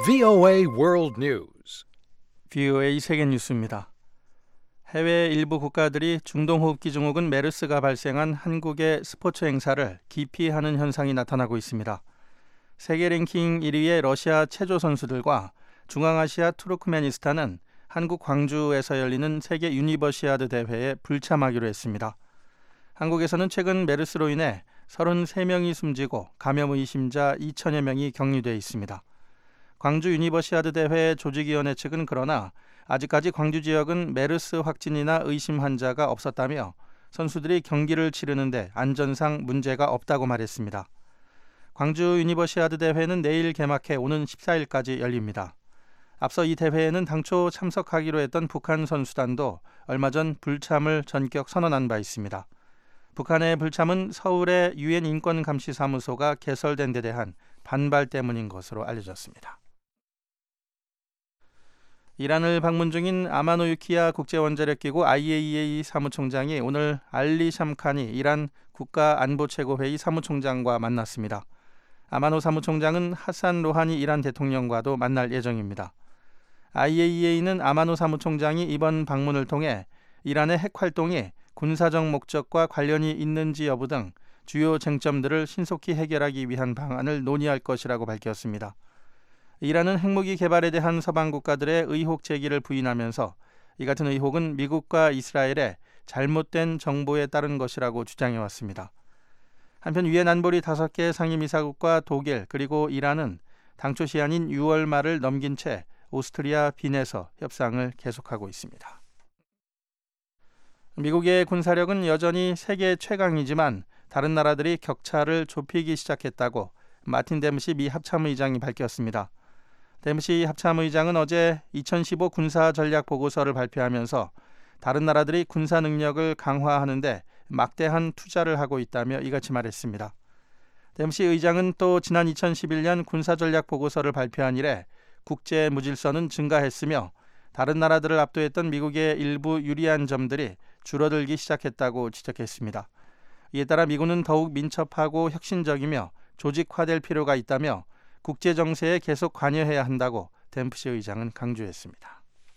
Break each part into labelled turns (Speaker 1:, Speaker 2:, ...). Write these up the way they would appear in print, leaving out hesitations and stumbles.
Speaker 1: VOA World News.
Speaker 2: VOA 세계 뉴스입니다. 해외 일부 국가들이 중동호흡기 증후군 메르스가 발생한 한국의 스포츠 행사를 기피하는 현상이 나타나고 있습니다. 세계 랭킹 1위의 러시아 체조 선수들과 중앙아시아 투르크메니스탄은 한국 광주에서 열리는 세계 유니버시아드 대회에 불참하기로 했습니다. 한국에서는 최근 메르스로 인해 33명이 숨지고 감염 의심자 2천여 명이 격리돼 있습니다. 광주 유니버시아드 대회 조직위원회 측은 그러나 아직까지 광주 지역은 메르스 확진이나 의심 환자가 없었다며 선수들이 경기를 치르는데 안전상 문제가 없다고 말했습니다. 광주 유니버시아드 대회는 내일 개막해 오는 14일까지 열립니다. 앞서 이 대회에는 당초 참석하기로 했던 북한 선수단도 얼마 전 불참을 전격 선언한 바 있습니다. 북한의 불참은 서울의 유엔 인권감시사무소가 개설된 데 대한 반발 때문인 것으로 알려졌습니다. 이란을 방문 중인 아마노유키야 국제원자력기구 IAEA 사무총장이 오늘 알리 샴카니 이란 국가안보최고회의 사무총장과 만났습니다. 아마노 사무총장은 하산 로하니 이란 대통령과도 만날 예정입니다. IAEA는 아마노 사무총장이 이번 방문을 통해 이란의 핵활동이 군사적 목적과 관련이 있는지 여부 등 주요 쟁점들을 신속히 해결하기 위한 방안을 논의할 것이라고 밝혔습니다. 이란은 핵무기 개발에 대한 서방 국가들의 의혹 제기를 부인하면서 이 같은 의혹은 미국과 이스라엘의 잘못된 정보에 따른 것이라고 주장해왔습니다. 한편 유엔 안보리 5개 상임이사국과 독일 그리고 이란은 당초 시한인 6월 말을 넘긴 채 오스트리아 빈에서 협상을 계속하고 있습니다. 미국의 군사력은 여전히 세계 최강이지만 다른 나라들이 격차를 좁히기 시작했다고 마틴 댐시 미 합참의장이 밝혔습니다. 댐시 합참의장은 어제 2015 군사전략보고서를 발표하면서 다른 나라들이 군사 능력을 강화하는데 막대한 투자를 하고 있다며 이같이 말했습니다. 댐시 의장은 또 지난 2011년 군사전략보고서를 발표한 이래 국제 무질서는 증가했으며 다른 나라들을 압도했던 미국의 일부 유리한 점들이 줄어들기 시작했다고 지적했습니다. 이에 따라 미군은 더욱 민첩하고 혁신적이며 조직화될 필요가 있다며 국제 정세에 계속 관여해야 한다고 댐시 의장은 강조했습니다.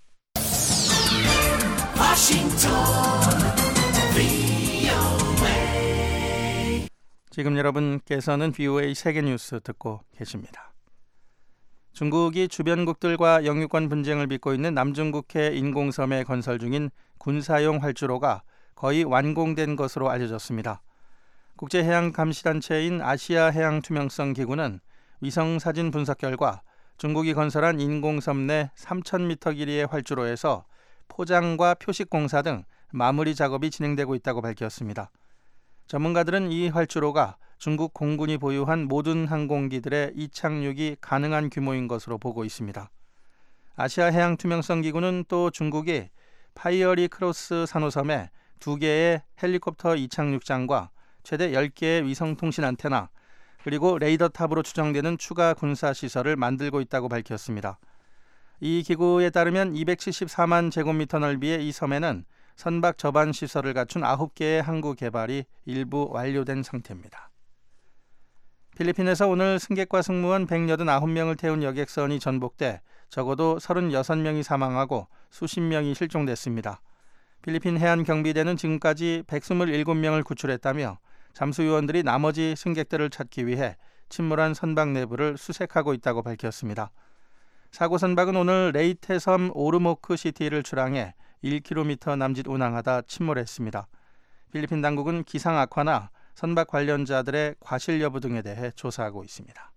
Speaker 2: 지금 여러분께서는 VOA 세계뉴스 듣고 계십니다. 중국이 주변국들과 영유권 분쟁을 빚고 있는 남중국해 인공섬에 건설 중인 군사용 활주로가 거의 완공된 것으로 알려졌습니다. 국제해양감시단체인 아시아해양투명성기구는 위성사진 분석 결과 중국이 건설한 인공섬 내 3,000m 길이의 활주로에서 포장과 표식 공사 등 마무리 작업이 진행되고 있다고 밝혔습니다. 전문가들은 이 활주로가 중국 공군이 보유한 모든 항공기들의 이착륙이 가능한 규모인 것으로 보고 있습니다. 아시아해양투명성기구는 또 중국이 파이어리 크로스 산호섬에 2개의 헬리콥터 이착륙장과 최대 10개의 위성통신 안테나 그리고 레이더 탑으로 추정되는 추가 군사시설을 만들고 있다고 밝혔습니다. 이 기구에 따르면 274만 제곱미터 넓이의 이 섬에는 선박 저반 시설을 갖춘 9개의 항구 개발이 일부 완료된 상태입니다. 필리핀에서 오늘 승객과 승무원 189명을 태운 여객선이 전복돼 적어도 36명이 사망하고 수십 명이 실종됐습니다. 필리핀 해안경비대는 지금까지 127명을 구출했다며 잠수요원들이 나머지 승객들을 찾기 위해 침몰한 선박 내부를 수색하고 있다고 밝혔습니다. 사고 선박은 오늘 레이테 섬 오르모크 시티를 출항해 1km 남짓 운항하다 침몰했습니다. 필리핀 당국은 기상 악화나 선박 관련자들의 과실 여부 등에 대해 조사하고 있습니다.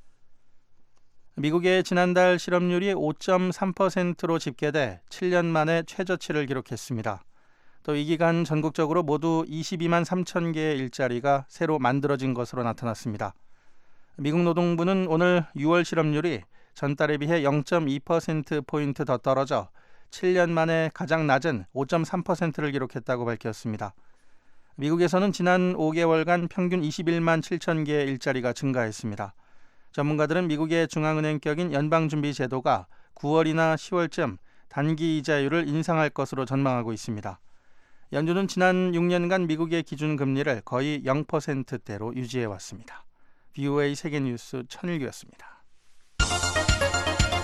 Speaker 2: 미국의 지난달 실업률이 5.3%로 집계돼 7년 만에 최저치를 기록했습니다. 또 이 기간 전국적으로 모두 22만 3천 개의 일자리가 새로 만들어진 것으로 나타났습니다. 미국 노동부는 오늘 6월 실업률이 전달에 비해 0.2%포인트 더 떨어져 7년 만에 가장 낮은 5.3%를 기록했다고 밝혔습니다. 미국에서는 지난 5개월간 평균 21만 7천 개의 일자리가 증가했습니다. 전문가들은 미국의 중앙은행격인 연방준비제도가 9월이나 10월쯤 단기 이자율을 인상할 것으로 전망하고 있습니다. 연준은 지난 6년간 미국의 기준금리를 거의 0%대로 유지해왔습니다. VOA 세계뉴스 천일규였습니다.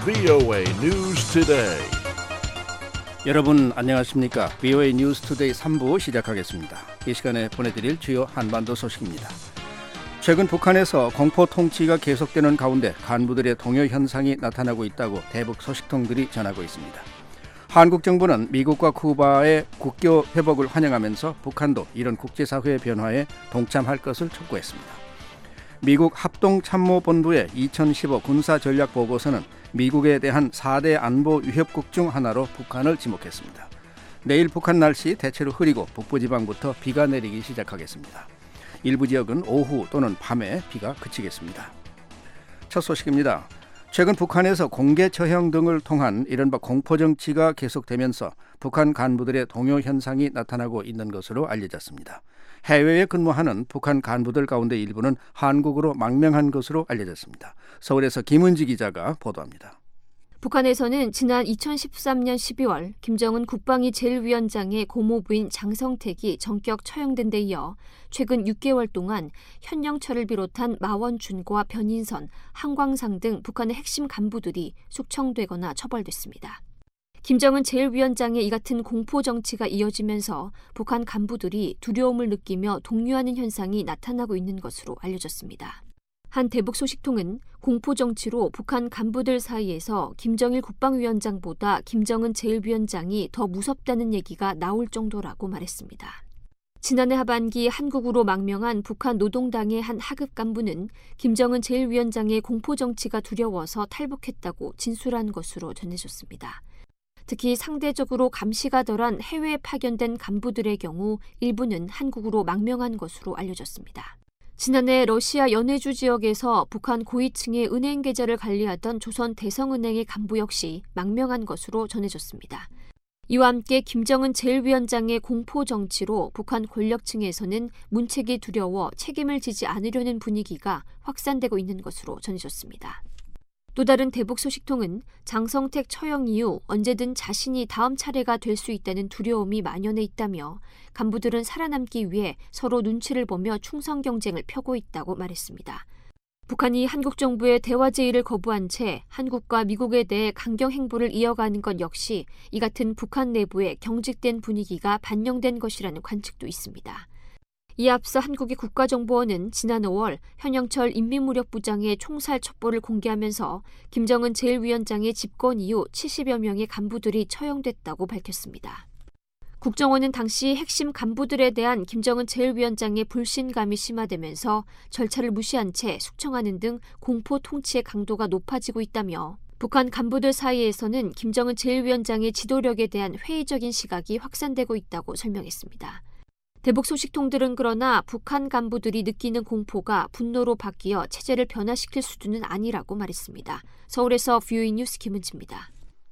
Speaker 3: VOA News Today.
Speaker 4: 여러분 안녕하십니까? VOA 뉴스 투데이 3부 시작하겠습니다. 이 시간에 보내드릴 주요 한반도 소식입니다. 최근 북한에서 공포 통치가 계속되는 가운데 간부들의 동요 현상이 나타나고 있다고 대북 소식통들이 전하고 있습니다. 한국 정부는 미국과 쿠바의 국교 회복을 환영하면서 북한도 이런 국제사회의 변화에 동참할 것을 촉구했습니다. 미국 합동참모본부의 2015 군사전략보고서는 미국에 대한 4대 안보 위협국 중 하나로 북한을 지목했습니다. 내일 북한 날씨 대체로 흐리고 북부지방부터 비가 내리기 시작하겠습니다. 일부 지역은 오후 또는 밤에 비가 그치겠습니다. 첫 소식입니다. 최근 북한에서 공개 처형 등을 통한 이른바 공포정치가 계속되면서 북한 간부들의 동요 현상이 나타나고 있는 것으로 알려졌습니다. 해외에 근무하는 북한 간부들 가운데 일부는 한국으로 망명한 것으로 알려졌습니다. 서울에서 김은지 기자가 보도합니다.
Speaker 5: 북한에서는 지난 2013년 12월 김정은 국방위 제1위원장의 고모부인 장성택이 전격 처형된 데 이어 최근 6개월 동안 현영철을 비롯한 마원준과 변인선, 한광상 등 북한의 핵심 간부들이 숙청되거나 처벌됐습니다. 김정은 제1위원장의 이 같은 공포 정치가 이어지면서 북한 간부들이 두려움을 느끼며 동요하는 현상이 나타나고 있는 것으로 알려졌습니다. 한 대북 소식통은 공포 정치로 북한 간부들 사이에서 김정일 국방위원장보다 김정은 제1위원장이 더 무섭다는 얘기가 나올 정도라고 말했습니다. 지난해 하반기 한국으로 망명한 북한 노동당의 한 하급 간부는 김정은 제1위원장의 공포 정치가 두려워서 탈북했다고 진술한 것으로 전해졌습니다. 특히 상대적으로 감시가 덜한 해외에 파견된 간부들의 경우 일부는 한국으로 망명한 것으로 알려졌습니다. 지난해 러시아 연해주 지역에서 북한 고위층의 은행 계좌를 관리하던 조선 대성은행의 간부 역시 망명한 것으로 전해졌습니다. 이와 함께 김정은 제1위원장의 공포 정치로 북한 권력층에서는 문책이 두려워 책임을 지지 않으려는 분위기가 확산되고 있는 것으로 전해졌습니다. 또 다른 대북 소식통은 장성택 처형 이후 언제든 자신이 다음 차례가 될 수 있다는 두려움이 만연해 있다며 간부들은 살아남기 위해 서로 눈치를 보며 충성 경쟁을 펴고 있다고 말했습니다. 북한이 한국 정부의 대화 제의를 거부한 채 한국과 미국에 대해 강경 행보를 이어가는 것 역시 이 같은 북한 내부의 경직된 분위기가 반영된 것이라는 관측도 있습니다. 이에 앞서 한국의 국가정보원은 지난 5월 현영철 인민무력부장의 총살 첩보를 공개하면서 김정은 제1위원장의 집권 이후 70여 명의 간부들이 처형됐다고 밝혔습니다. 국정원은 당시 핵심 간부들에 대한 김정은 제1위원장의 불신감이 심화되면서 절차를 무시한 채 숙청하는 등 공포 통치의 강도가 높아지고 있다며 북한 간부들 사이에서는 김정은 제1위원장의 지도력에 대한 회의적인 시각이 확산되고 있다고 설명했습니다. 대북 소식통들은 그러나 북한 간부들이 느끼는 공포가 분노로 바뀌어 체제를 변화시킬 수준은 아니라고 말했습니다. 서울에서 VOA 뉴스 김은지입니다.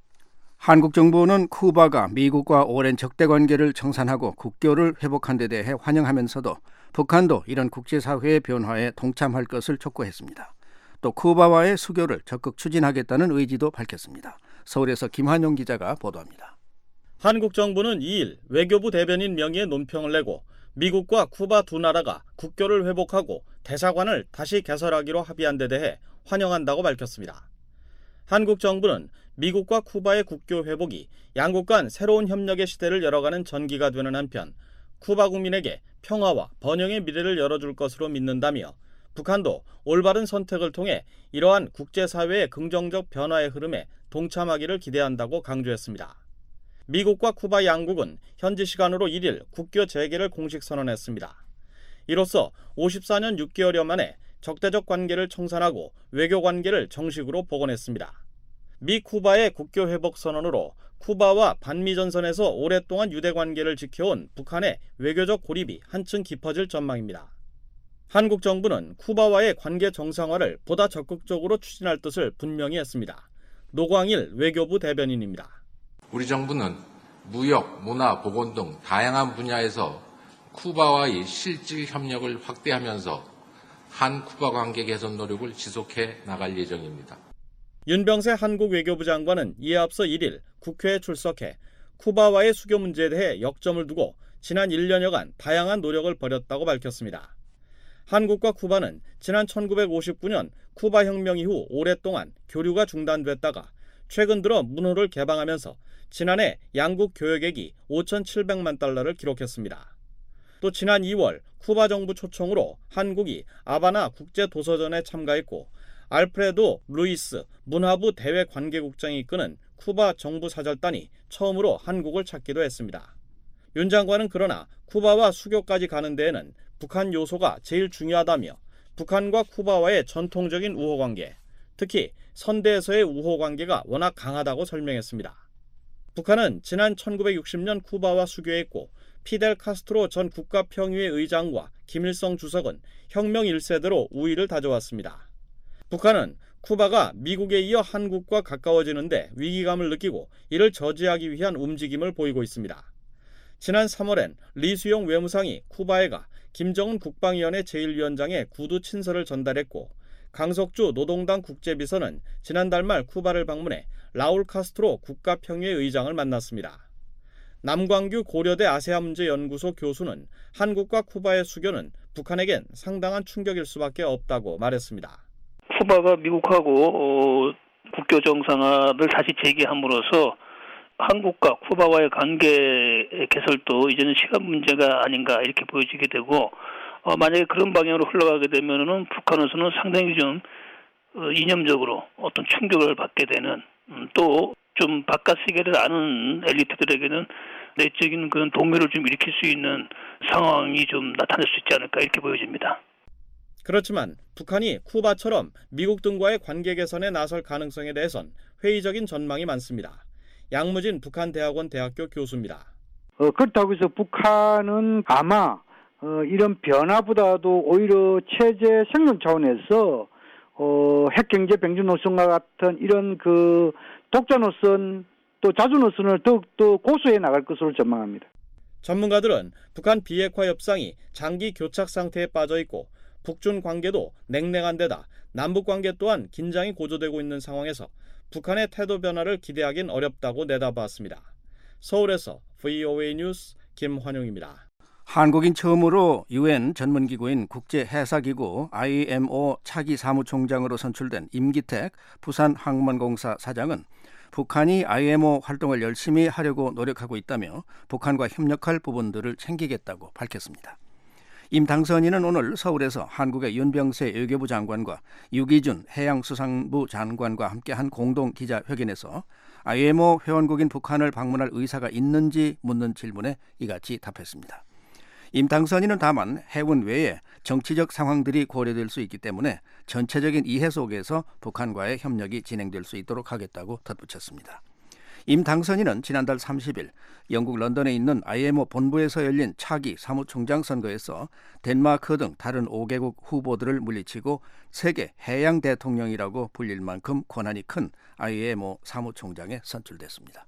Speaker 4: 한국 정부는 쿠바가 미국과 오랜 적대 관계를 청산하고 국교를 회복한 데 대해 환영하면서도 북한도 이런 국제사회의 변화에 동참할 것을 촉구했습니다. 또 쿠바와의 수교를 적극 추진하겠다는 의지도 밝혔습니다. 서울에서 김한용 기자가 보도합니다.
Speaker 6: 한국 정부는 2일 외교부 대변인 명의의 논평을 내고 미국과 쿠바 두 나라가 국교를 회복하고 대사관을 다시 개설하기로 합의한 데 대해 환영한다고 밝혔습니다. 한국 정부는 미국과 쿠바의 국교 회복이 양국 간 새로운 협력의 시대를 열어가는 전기가 되는 한편 쿠바 국민에게 평화와 번영의 미래를 열어줄 것으로 믿는다며 북한도 올바른 선택을 통해 이러한 국제사회의 긍정적 변화의 흐름에 동참하기를 기대한다고 강조했습니다. 미국과 쿠바 양국은 현지 시간으로 1일 국교 재개를 공식 선언했습니다. 이로써 54년 6개월여 만에 적대적 관계를 청산하고 외교 관계를 정식으로 복원했습니다. 미 쿠바의 국교 회복 선언으로 쿠바와 반미 전선에서 오랫동안 유대 관계를 지켜온 북한의 외교적 고립이 한층 깊어질 전망입니다. 한국 정부는 쿠바와의 관계 정상화를 보다 적극적으로 추진할 뜻을 분명히 했습니다. 노광일 외교부 대변인입니다.
Speaker 7: 우리 정부는 무역, 문화, 보건 등 다양한 분야에서 쿠바와의 실질 협력을 확대하면서 한-쿠바 관계 개선 노력을 지속해 나갈 예정입니다.
Speaker 6: 윤병세 한국 외교부 장관은 이에 앞서 1일 국회에 출석해 쿠바와의 수교 문제에 대해 역점을 두고 지난 1년여간 다양한 노력을 벌였다고 밝혔습니다. 한국과 쿠바는 지난 1959년 쿠바 혁명 이후 오랫동안 교류가 중단됐다가 최근 들어 문호를 개방하면서 지난해 양국 교역액이 5,700만 달러를 기록했습니다. 또 지난 2월 쿠바 정부 초청으로 한국이 아바나 국제도서전에 참가했고 알프레도 루이스 문화부 대외 관계국장이 이끄는 쿠바 정부 사절단이 처음으로 한국을 찾기도 했습니다. 윤 장관은 그러나 쿠바와 수교까지 가는 데에는 북한 요소가 제일 중요하다며 북한과 쿠바와의 전통적인 우호관계, 특히 선대에서의 우호관계가 워낙 강하다고 설명했습니다. 북한은 지난 1960년 쿠바와 수교했고 피델 카스트로 전 국가평의회 의장과 김일성 주석은 혁명 1세대로 우위를 다져왔습니다. 북한은 쿠바가 미국에 이어 한국과 가까워지는데 위기감을 느끼고 이를 저지하기 위한 움직임을 보이고 있습니다. 지난 3월엔 리수용 외무상이 쿠바에 가 김정은 국방위원회 제1위원장의 구두 친서를 전달했고 강석주 노동당 국제비서는 지난달 말 쿠바를 방문해 라울 카스트로 국가평의회 의장을 만났습니다. 남광규 고려대 아세아문제연구소 교수는 한국과 쿠바의 수교는 북한에겐 상당한 충격일 수밖에 없다고 말했습니다.
Speaker 8: 쿠바가 미국하고 국교 정상화를 다시 재개함으로써 한국과 쿠바와의 관계 개설도 이제는 시간 문제가 아닌가 이렇게 보여지게 되고 만약에 그런 방향으로 흘러가게 되면은 북한으로서는 상당히 좀 이념적으로 어떤 충격을 받게 되는 또 좀 바깥 세계를 아는 엘리트들에게는 내적인 그런 동요를 좀 일으킬 수 있는 상황이 좀 나타날 수 있지 않을까 이렇게 보여집니다.
Speaker 6: 그렇지만 북한이 쿠바처럼 미국 등과의 관계 개선에 나설 가능성에 대해선 회의적인 전망이 많습니다. 양무진 북한대학원 대학교 교수입니다.
Speaker 9: 그렇다고 해서 북한은 아마 이런 변화보다도 오히려 체제 생존 차원에서 핵경제 병준 노선과 같은 이런 그 독자 노선 또 자주 노선을 더욱더 고수해 나갈 것으로 전망합니다.
Speaker 6: 전문가들은 북한 비핵화 협상이 장기 교착 상태에 빠져 있고 북중 관계도 냉랭한 데다 남북 관계 또한 긴장이 고조되고 있는 상황에서 북한의 태도 변화를 기대하긴 어렵다고 내다봤습니다. 서울에서 VOA 뉴스 김환용입니다.
Speaker 4: 한국인 처음으로 UN 전문기구인 국제해사기구 IMO 차기 사무총장으로 선출된 임기택 부산항만공사 사장은 북한이 IMO 활동을 열심히 하려고 노력하고 있다며 북한과 협력할 부분들을 챙기겠다고 밝혔습니다. 임 당선인은 오늘 서울에서 한국의 윤병세 외교부 장관과 유기준 해양수산부 장관과 함께한 공동 기자회견에서 IMO 회원국인 북한을 방문할 의사가 있는지 묻는 질문에 이같이 답했습니다. 임 당선인은 다만 해운 외에 정치적 상황들이 고려될 수 있기 때문에 전체적인 이해 속에서 북한과의 협력이 진행될 수 있도록 하겠다고 덧붙였습니다. 임 당선인은 지난달 30일 영국 런던에 있는 IMO 본부에서 열린 차기 사무총장 선거에서 덴마크 등 다른 5개국 후보들을 물리치고 세계 해양 대통령이라고 불릴 만큼 권한이 큰 IMO 사무총장에 선출됐습니다.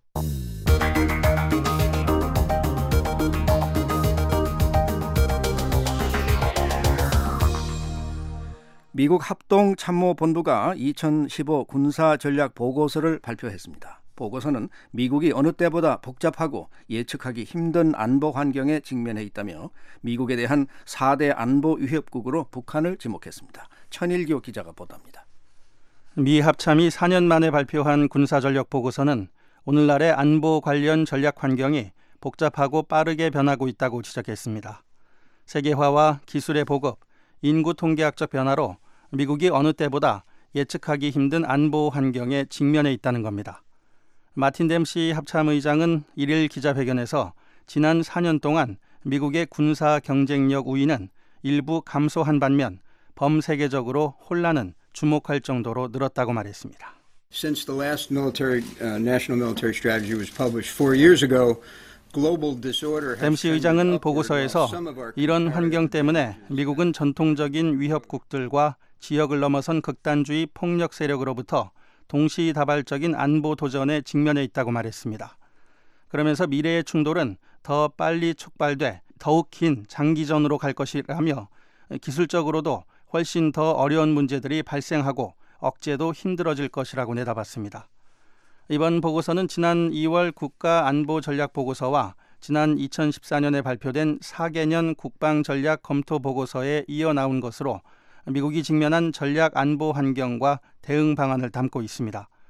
Speaker 4: 미국 합동참모본부가 2015 군사전략 보고서를 발표했습니다. 보고서는 미국이 어느 때보다 복잡하고 예측하기 힘든 안보 환경에 직면해 있다며 미국에 대한 4대 안보 위협국으로 북한을 지목했습니다. 천일교 기자가 보도합니다.
Speaker 2: 미 합참이 4년 만에 발표한 군사전력 보고서는 오늘날의 안보 관련 전략 환경이 복잡하고 빠르게 변하고 있다고 지적했습니다. 세계화와 기술의 보급, 인구 통계학적 변화로 미국이 어느 때보다 예측하기 힘든 안보 환경에 직면해 있다는 겁니다. 마틴 댐시 합참의장은 1일 기자회견에서 지난 4년 동안 미국의 군사 경쟁력 우위는 일부 감소한 반면 범세계적으로 혼란은 주목할 정도로 늘었다고 말했습니다.
Speaker 10: Since the last national military strategy was published 4 years ago,
Speaker 2: 댐시 의장은 보고서에서 이런 환경 때문에 미국은 전통적인 위협국들과 지역을 넘어선 극단주의 폭력 세력으로부터 동시다발적인 안보 도전에 직면해 있다고 말했습니다. 그러면서 미래의 충돌은 더 빨리 촉발돼 더욱 긴 장기전으로 갈 것이라며 기술적으로도 훨씬 더 어려운 문제들이 발생하고 억제도 힘들어질 것이라고 내다봤습니다. 이번 보고서는 지난 2월 국가안보전략보고서와 지난 2014년에 발표된 4개년 국방전략 검토보고서에 이어 나온 것으로 미국이 직면한 전략 안보 환경과 대응 방안을 담고 있습니다.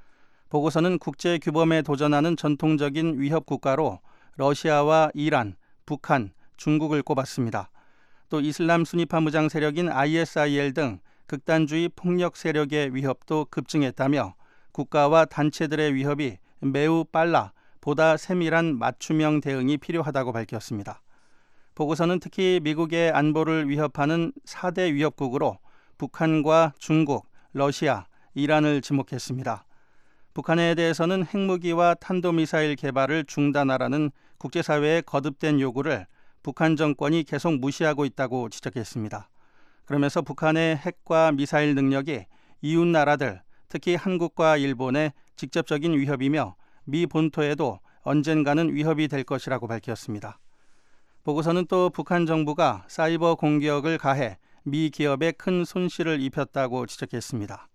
Speaker 2: 보고서는 국제 규범에 도전하는 전통적인 위협 국가로 러시아와 이란, 북한, 중국을 꼽았습니다. 또 이슬람 순위파 무장 세력인 ISIL 등 극단주의 폭력 세력의 위협도 급증했다며 국가와 단체들의 위협이 매우 빨라 보다 세밀한 맞춤형 대응이 필요하다고 밝혔습니다. 보고서는 특히 미국의 안보를 위협하는 4대 위협국으로 북한과 중국, 러시아, 이란을 지목했습니다. 북한에 대해서는 핵무기와 탄도미사일 개발을 중단하라는 국제사회의 거듭된 요구를 북한 정권이 계속 무시하고 있다고 지적했습니다. 그러면서 북한의 핵과 미사일 능력이 이웃 나라들, 특히 한국과 일본의 직접적인 위협이며 미 본토에도 언젠가는 위협이 될 것이라고 밝혔습니다. 보고서는 또 북한 정부가 사이버 공격을 가해 미 기업에 큰 손실을 입혔다고 지적했습니다.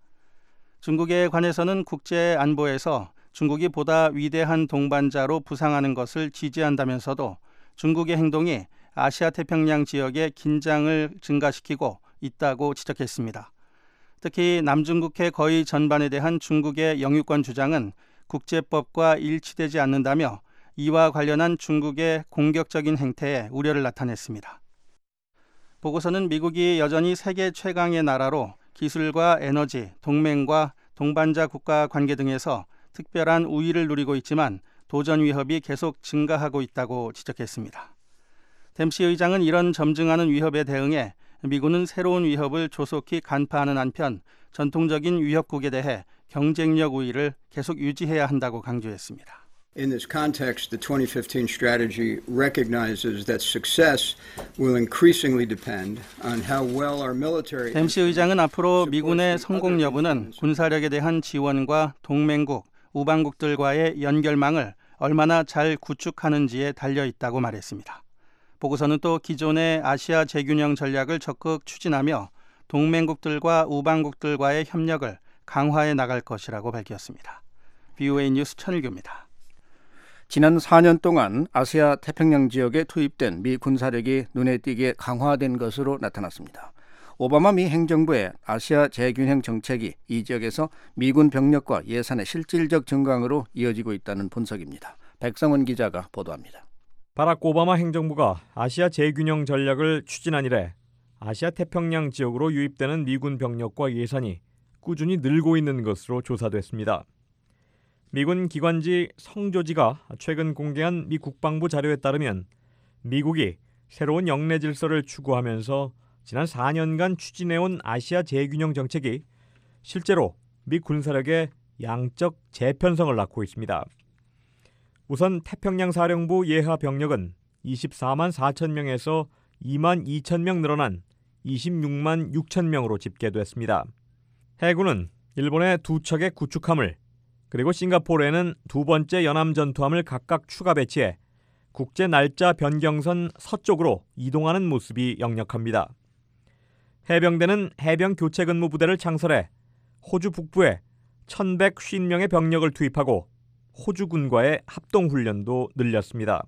Speaker 2: 중국에 관해서는 국제 안보에서 중국이 보다 위대한 동반자로 부상하는 것을 지지한다면서도 중국의 행동이 아시아 태평양 지역의 긴장을 증가시키고 있다고 지적했습니다. 특히 남중국해 거의 전반에 대한 중국의 영유권 주장은 국제법과 일치되지 않는다며 이와 관련한 중국의 공격적인 행태에 우려를 나타냈습니다. 보고서는 미국이 여전히 세계 최강의 나라로 기술과 에너지, 동맹과 동반자 국가 관계 등에서 특별한 우위를 누리고 있지만 도전 위협이 계속 증가하고 있다고 지적했습니다. 댐시 의장은 이런 점증하는 위협에 대응해 미군은 새로운 위협을 조속히 간파하는 한편 전통적인 위협국에 대해 경쟁력 우위를 계속 유지해야 한다고 강조했습니다.
Speaker 10: In this context, the 2015 strategy recognizes that success will increasingly depend on how well our military.
Speaker 2: 댐시 의장은 앞으로 미군의 성공 여부는 군사력에 대한 지원과 동맹국, 우방국들과의 연결망을 얼마나 잘 구축하는지에 달려 있다고 말했습니다. 보고서는 또 기존의 아시아 재균형 전략을 적극 추진하며 동맹국들과 우방국들과의 협력을 강화해 나갈 것이라고 밝혔습니다. VOA 뉴스 천일규입니다.
Speaker 4: 지난 4년 동안 아시아 태평양 지역에 투입된 미 군사력이 눈에 띄게 강화된 것으로 나타났습니다. 오바마 미 행정부의 아시아 재균형 정책이 이 지역에서 미군 병력과 예산의 실질적 증강으로 이어지고 있다는 분석입니다. 백성원 기자가 보도합니다.
Speaker 11: 바락 오바마 행정부가 아시아 재균형 전략을 추진한 이래 아시아 태평양 지역으로 유입되는 미군 병력과 예산이 꾸준히 늘고 있는 것으로 조사됐습니다. 미군 기관지 성조지가 최근 공개한 미 국방부 자료에 따르면 미국이 새로운 영내 질서를 추구하면서 지난 4년간 추진해온 아시아 재균형 정책이 실제로 미 군사력의 양적 재편성을 낳고 있습니다. 우선 태평양 사령부 예하 병력은 24만 4천 명에서 2만 2천 명 늘어난 26만 6천 명으로 집계됐습니다. 해군은 일본의 2척의 구축함을 그리고 싱가포르에는 2번째 연함 전투함을 각각 추가 배치해 국제 날짜 변경선 서쪽으로 이동하는 모습이 역력합니다. 해병대는 해병 교체 근무 부대를 창설해 호주 북부에 1,150명의 병력을 투입하고 호주군과의 합동훈련도 늘렸습니다.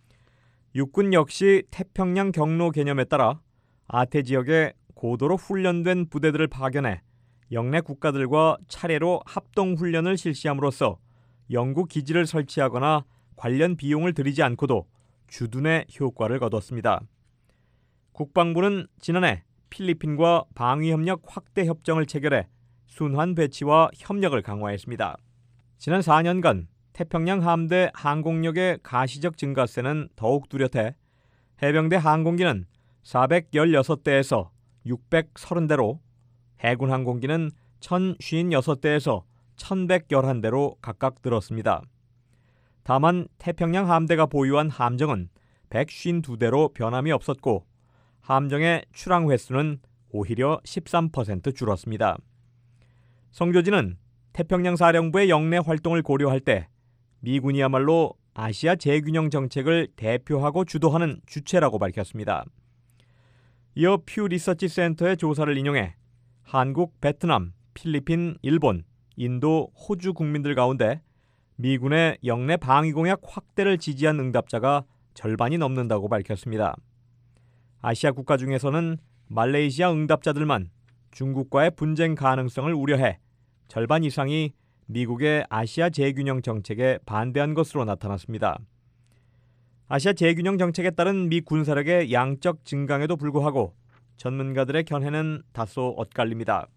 Speaker 11: 육군 역시 태평양 경로 개념에 따라 아태 지역에 고도로 훈련된 부대들을 파견해 영내 국가들과 차례로 합동훈련을 실시함으로써 영구 기지를 설치하거나 관련 비용을 들이지 않고도 주둔의 효과를 거뒀습니다. 국방부는 지난해 필리핀과 방위협력 확대 협정을 체결해 순환 배치와 협력을 강화했습니다. 지난 4년간 태평양 함대 항공력의 가시적 증가세는 더욱 뚜렷해 해병대 항공기는 416대에서 630대로 해군 항공기는 1,056대에서 1,111대로 각각 늘었습니다. 다만 태평양 함대가 보유한 함정은 152대로 변함이 없었고 함정의 출항 횟수는 오히려 13% 줄었습니다. 성조지는 태평양 사령부의 영내 활동을 고려할 때 미군이야말로 아시아 재균형 정책을 대표하고 주도하는 주체라고 밝혔습니다. 이어 퓨 리서치 센터의 조사를 인용해 한국, 베트남, 필리핀, 일본, 인도, 호주 국민들 가운데 미군의 영내 방위 공약 확대를 지지한 응답자가 절반이 넘는다고 밝혔습니다. 아시아 국가 중에서는 말레이시아 응답자들만 중국과의 분쟁 가능성을 우려해 절반 이상이 미국의 아시아 재균형 정책에 반대한 것으로 나타났습니다. 아시아 재균형 정책에 따른 미 군사력의 양적 증강에도 불구하고 전문가들의 견해는 다소 엇갈립니다.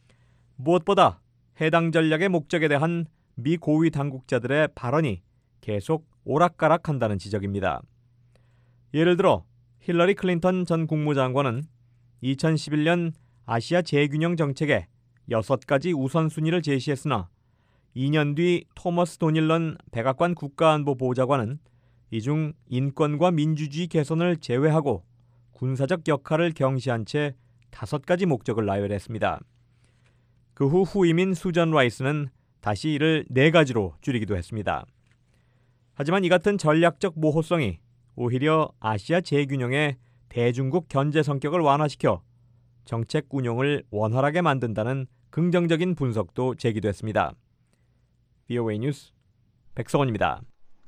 Speaker 11: 무엇보다 해당 전략의 목적에 대한 미 고위 당국자들의 발언이 계속 오락가락한다는 지적입니다. 예를 들어 힐러리 클린턴 전 국무장관은 2011년 아시아 재균형 정책에 6가지 우선순위를 제시했으나 2년 뒤 토머스 도닐런 백악관 국가안보보좌관은 이 중 인권과 민주주의 개선을 제외하고 군사적 역할을 경시한 채 5가지 목적을 나열했습니다. 그 후 후임인 수전 라이스는 다시 이를 4가지로 줄이기도 했습니다. 하지만 이 같은 전략적 모호성이 오히려 아시아 재균형의 대중국 견제 성격을 완화시켜 정책 운용을 원활하게 만든다는 긍정적인 분석도 제기됐습니다. VOA 뉴스 백성원입니다.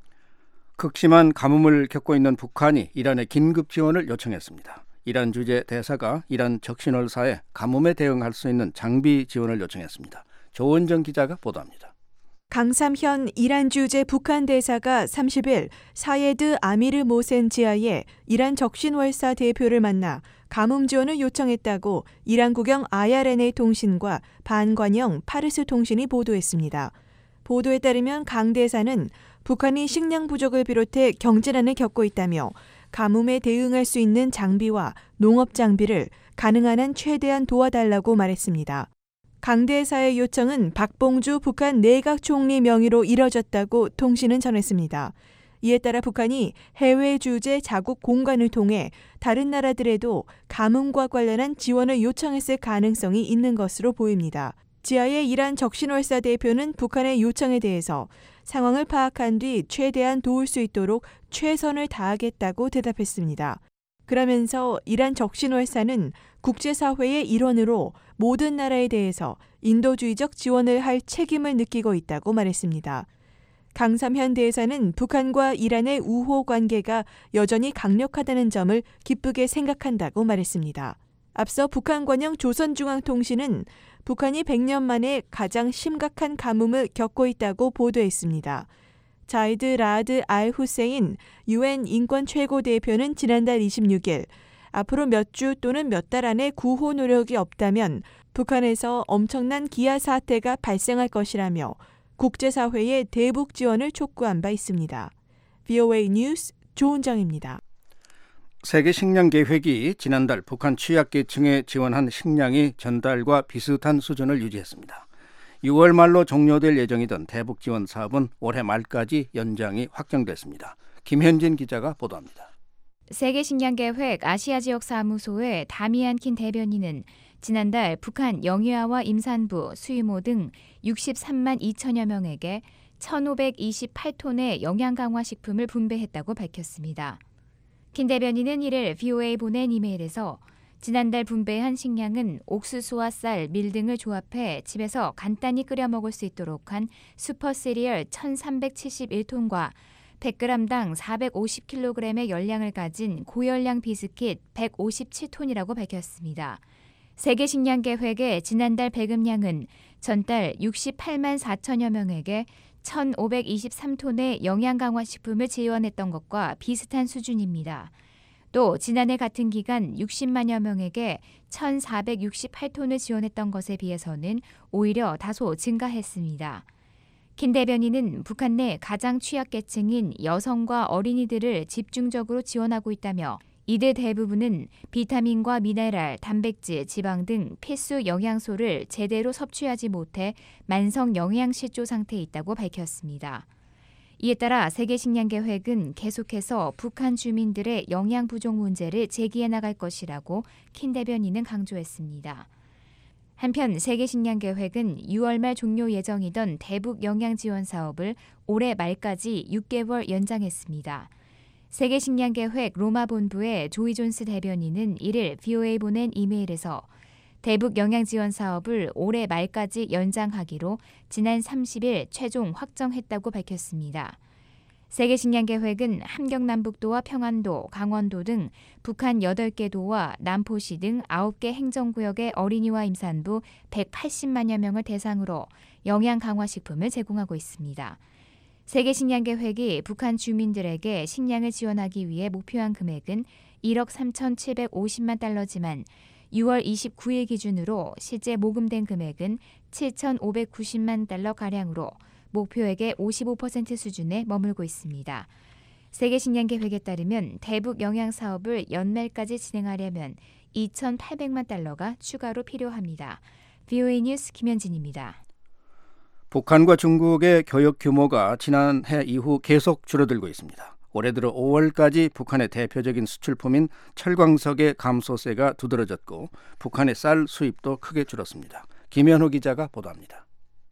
Speaker 4: 극심한 가뭄을 겪고 있는 북한이 이란에 긴급 지원을 요청했습니다. 이란 주재 대사가 이란 적신월사에 가뭄에 대응할 수 있는 장비 지원을 요청했습니다. 조은정 기자가 보도합니다.
Speaker 12: 강삼현 이란 주재 북한 대사가 30일 사예드 아미르 모센 지하에 이란 적신월사 대표를 만나 가뭄 지원을 요청했다고 이란 국영 IRNA 통신과 반관영 파르스 통신이 보도했습니다. 보도에 따르면 강 대사는 북한이 식량 부족을 비롯해 경제난을 겪고 있다며 가뭄에 대응할 수 있는 장비와 농업 장비를 가능한 한 최대한 도와달라고 말했습니다. 강 대사의 요청은 박봉주 북한 내각 총리 명의로 이뤄졌다고 통신은 전했습니다. 이에 따라 북한이 해외 주재 자국 공관을 통해 다른 나라들에도 가뭄과 관련한 지원을 요청했을 가능성이 있는 것으로 보입니다. 지하의 이란 적신월사 대표는 북한의 요청에 대해서 상황을 파악한 뒤 최대한 도울 수 있도록 최선을 다하겠다고 대답했습니다. 그러면서 이란 적신월사는 국제사회의 일원으로 모든 나라에 대해서 인도주의적 지원을 할 책임을 느끼고 있다고 말했습니다. 강삼현 대사는 북한과 이란의 우호 관계가 여전히 강력하다는 점을 기쁘게 생각한다고 말했습니다. 앞서 북한 관영 조선중앙통신은 북한이 100년 만에 가장 심각한 가뭄을 겪고 있다고 보도했습니다. 자이드 라드 알 후세인 UN 인권 최고대표는 지난달 26일 앞으로 몇 주 또는 몇 달 안에 구호 노력이 없다면 북한에서 엄청난 기아 사태가 발생할 것이라며 국제사회의 대북 지원을 촉구한 바 있습니다. VOA 뉴스 조은정입니다.
Speaker 4: 세계식량계획이 지난달 북한 취약계층에 지원한 식량이 전달과 비슷한 수준을 유지했습니다. 6월 말로 종료될 예정이던 대북 지원 사업은 올해 말까지 연장이 확정됐습니다. 김현진 기자가 보도합니다.
Speaker 13: 세계식량계획 아시아지역사무소의 다미안 킨 대변인은 지난달 북한 영유아와 임산부, 수유모 등 63만 2천여 명에게 1,528톤의 영양강화식품을 분배했다고 밝혔습니다. 킨 대변인은 이를 VOA에 보낸 이메일에서 지난달 분배한 식량은 옥수수와 쌀, 밀 등을 조합해 집에서 간단히 끓여 먹을 수 있도록 한 슈퍼 시리얼 1,371톤과 100g당 450kg의 열량을 가진 고열량 비스킷 157톤이라고 밝혔습니다. 세계식량계획의 지난달 배급량은 전달 68만 4천여 명에게 1,523톤의 영양강화식품을 지원했던 것과 비슷한 수준입니다. 또 지난해 같은 기간 60만여 명에게 1,468톤을 지원했던 것에 비해서는 오히려 다소 증가했습니다. 킨 대변인은 북한 내 가장 취약계층인 여성과 어린이들을 집중적으로 지원하고 있다며 이들 대부분은 비타민과 미네랄, 단백질, 지방 등 필수 영양소를 제대로 섭취하지 못해 만성 영양실조 상태에 있다고 밝혔습니다. 이에 따라 세계식량계획은 계속해서 북한 주민들의 영양 부족 문제를 제기해 나갈 것이라고 킨 대변인은 강조했습니다. 한편 세계식량계획은 6월 말 종료 예정이던 대북 영양 지원 사업을 올해 말까지 6개월 연장했습니다. 세계식량계획 로마 본부의 조이 존스 대변인은 이를 VOA에 보낸 이메일에서 대북 영양 지원 사업을 올해 말까지 연장하기로 지난 30일 최종 확정했다고 밝혔습니다. 세계식량계획은 함경남북도와 평안도, 강원도 등 북한 8개 도와 남포시 등 9개 행정구역의 어린이와 임산부 180만여 명을 대상으로 영양 강화 식품을 제공하고 있습니다. 세계식량계획이 북한 주민들에게 식량을 지원하기 위해 목표한 금액은 1억 3,750만 달러지만 6월 29일 기준으로 실제 모금된 금액은 7,590만 달러가량으로 목표액의 55% 수준에 머물고 있습니다. 세계식량계획에 따르면 대북 영양 사업을 연말까지 진행하려면 2,800만 달러가 추가로 필요합니다. VOA 뉴스 김현진입니다.
Speaker 4: 북한과 중국의 교역 규모가 지난해 이후 계속 줄어들고 있습니다. 올해 들어 5월까지 북한의 대표적인 수출품인 철광석의 감소세가 두드러졌고 북한의 쌀 수입도 크게 줄었습니다. 김현호 기자가 보도합니다.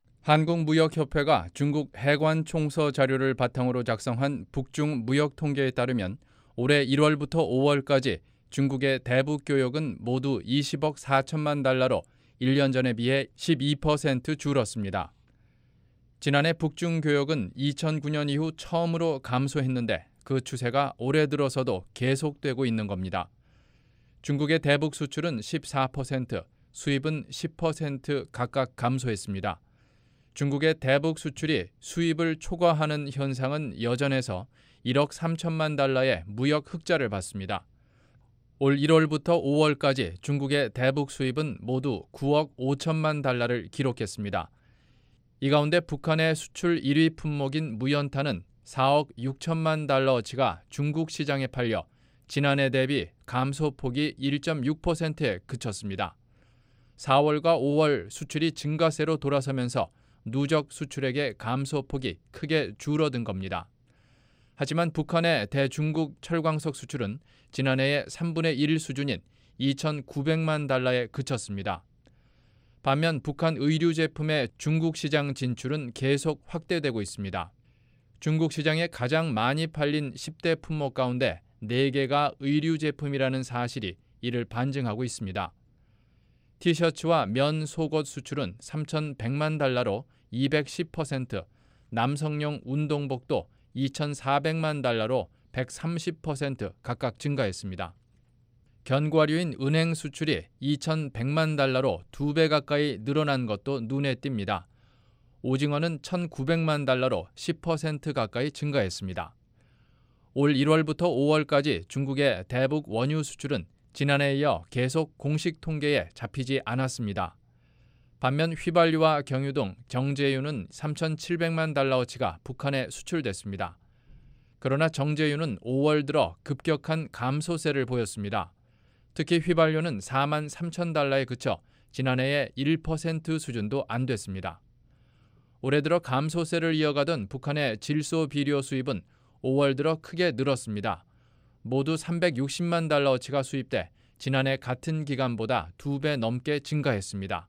Speaker 14: 한국무역협회가 중국 해관 총서 자료를 바탕으로 작성한 북중 무역 통계에 따르면 올해 1월부터 5월까지 중국의 대북 교역은 모두 20억 4천만 달러로 1년 전에 비해 12% 줄었습니다. 지난해 북중 교역은 2009년 이후 처음으로 감소했는데 그 추세가 올해 들어서도 계속되고 있는 겁니다. 중국의 대북 수출은 14%, 수입은 10% 각각 감소했습니다. 중국의 대북 수출이 수입을 초과하는 현상은 여전해서 1억 3천만 달러의 무역 흑자를 봤습니다. 올 1월부터 5월까지 중국의 대북 수입은 모두 9억 5천만 달러를 기록했습니다. 이 가운데 북한의 수출 1위 품목인 무연탄은 4억 6천만 달러어치가 중국 시장에 팔려 지난해 대비 감소폭이 1.6%에 그쳤습니다. 4월과 5월 수출이 증가세로 돌아서면서 누적 수출액의 감소폭이 크게 줄어든 겁니다. 하지만 북한의 대중국 철광석 수출은 지난해의 3분의 1 수준인 2,900만 달러에 그쳤습니다. 반면 북한 의류 제품의 중국 시장 진출은 계속 확대되고 있습니다. 중국 시장에 가장 많이 팔린 10대 품목 가운데 4개가 의류 제품이라는 사실이 이를 반증하고 있습니다. 티셔츠와 면 속옷 수출은 3,100만 달러로 210%, 남성용 운동복도 2,400만 달러로 130% 각각 증가했습니다. 견과류인 은행 수출이 2,100만 달러로 2배 가까이 늘어난 것도 눈에 띕니다. 오징어는 1,900만 달러로 10% 가까이 증가했습니다. 올 1월부터 5월까지 중국의 대북 원유 수출은 지난해에 이어 계속 공식 통계에 잡히지 않았습니다. 반면 휘발유와 경유 등 정제유는 3,700만 달러어치가 북한에 수출됐습니다. 그러나 정제유는 5월 들어 급격한 감소세를 보였습니다. 특히 휘발유는 4만 3천 달러에 그쳐 지난해의 1% 수준도 안 됐습니다. 올해 들어 감소세를 이어가던 북한의 질소 비료 수입은 5월 들어 크게 늘었습니다. 모두 360만 달러어치가 수입돼 지난해 같은 기간보다 2배 넘게 증가했습니다.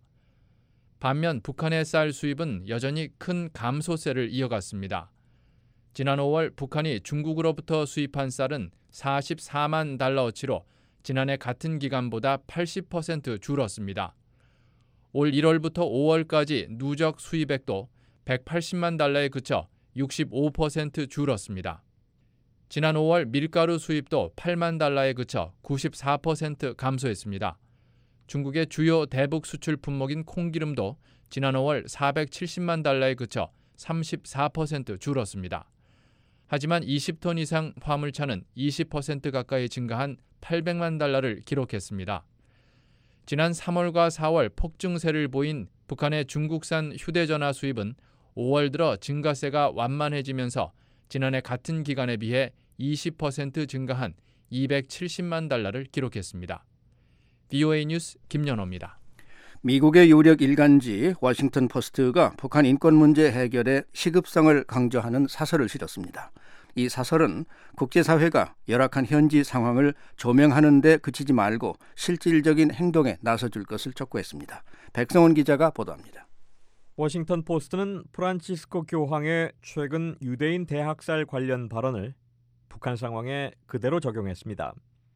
Speaker 14: 반면 북한의 쌀 수입은 여전히 큰 감소세를 이어갔습니다. 지난 5월 북한이 중국으로부터 수입한 쌀은 44만 달러어치로 지난해 같은 기간보다 80% 줄었습니다. 올 1월부터 5월까지 누적 수입액도 180만 달러에 그쳐 65% 줄었습니다. 지난 5월 밀가루 수입도 8만 달러에 그쳐 94% 감소했습니다. 중국의 주요 대북 수출 품목인 콩기름도 지난 5월 470만 달러에 그쳐 34% 줄었습니다. 하지만 20톤 이상 화물차는 20% 가까이 증가한 800만 달러를 기록했습니다. 지난 3월과 4월 폭증세를 보인 북한의 중국산 휴대전화 수입은 5월 들어 증가세가 완만해지면서 지난해 같은 기간에 비해 20% 증가한 270만 달러를 기록했습니다. VOA 뉴스 김연호입니다.
Speaker 4: 미국의 유력 일간지 워싱턴 포스트가 북한 인권 문제 해결에 시급성을 강조하는 사설을 실었습니다. 이 사설은 국제사회가 열악한 현지 상황을 조명하는 데 그치지 말고 실질적인 행동에 나서줄 것을 촉구했습니다. 백성원 기자가 보도합니다.
Speaker 11: 워싱턴 포스트는 프란치스코 교황의 최근 유대인 대학살 관련 발언을 북한 상황에 그대로 적용했습니다.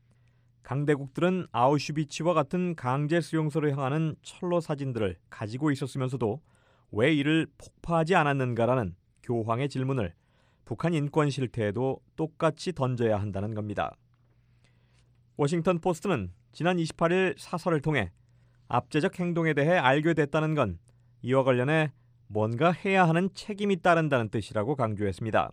Speaker 11: 강대국들은 아우슈비츠와 같은 강제 수용소로 향하는 철로 사진들을 가지고 있었으면서도 왜 이를 폭파하지 않았는가라는 교황의 질문을 북한 인권 실태에도 똑같이 던져야 한다는 겁니다. 워싱턴 포스트는 지난 28일 사설을 통해 압제적 행동에 대해 알게 됐다는 건 이와 관련해 뭔가 해야 하는 책임이 따른다는 뜻이라고 강조했습니다.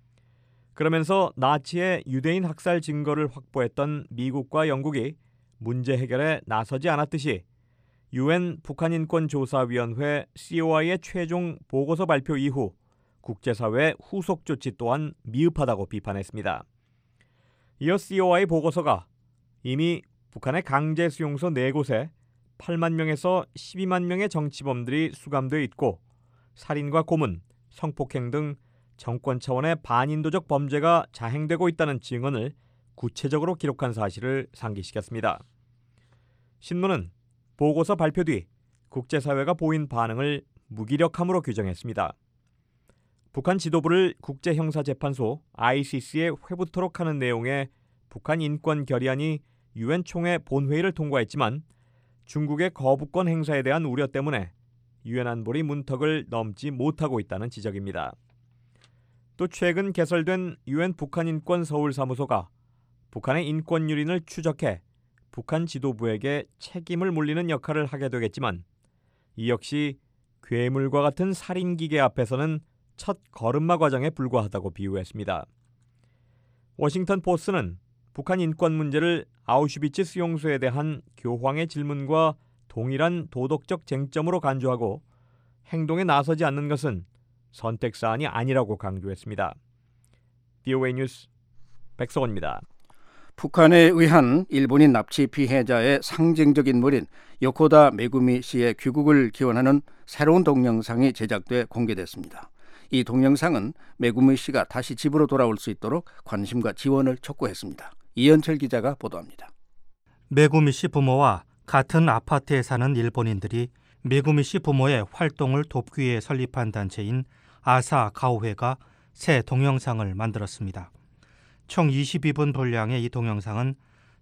Speaker 11: 그러면서 나치의 유대인 학살 증거를 확보했던 미국과 영국이 문제 해결에 나서지 않았듯이 UN 북한인권조사위원회 COI의 최종 보고서 발표 이후 국제사회의 후속 조치 또한 미흡하다고 비판했습니다. 이어 COI 보고서가 이미 북한의 강제 수용소 4곳에 8만 명에서 12만 명의 정치범들이 수감돼 있고 살인과 고문, 성폭행 등 정권 차원의 반인도적 범죄가 자행되고 있다는 증언을 구체적으로 기록한 사실을 상기시켰습니다. 신문은 보고서 발표 뒤 국제사회가 보인 반응을 무기력함으로 규정했습니다. 북한 지도부를 국제형사재판소 ICC에 회부토록 하는 내용의 북한 인권 결의안이 유엔 총회 본회의를 통과했지만 중국의 거부권 행사에 대한 우려 때문에 유엔 안보리 문턱을 넘지 못하고 있다는 지적입니다. 또 최근 개설된 유엔 북한인권 서울사무소가 북한의 인권 유린을 추적해 북한 지도부에게 책임을 물리는 역할을 하게 되겠지만 이 역시 괴물과 같은 살인기계 앞에서는 첫 걸음마 과정에 불과하다고 비유했습니다. 워싱턴 포스트는 북한 인권 문제를 아우슈비츠 수용소에 대한 교황의 질문과 동일한 도덕적 쟁점으로 간주하고 행동에 나서지 않는 것은 선택사안이 아니라고 강조했습니다. BOA 뉴스 백석원입니다.
Speaker 4: 북한에 의한 일본인 납치 피해자의 상징적 인물인 요코다 메구미 씨의 귀국을 기원하는 새로운 동영상이 제작돼 공개됐습니다. 이 동영상은 메구미 씨가 다시 집으로 돌아올 수 있도록 관심과 지원을 촉구했습니다. 이현철 기자가 보도합니다.
Speaker 2: 메구미 씨 부모와 같은 아파트에 사는 일본인들이 메구미 씨 부모의 활동을 돕기 위해 설립한 단체인 아사 가오회가 새 동영상을 만들었습니다. 총 22분 분량의 이 동영상은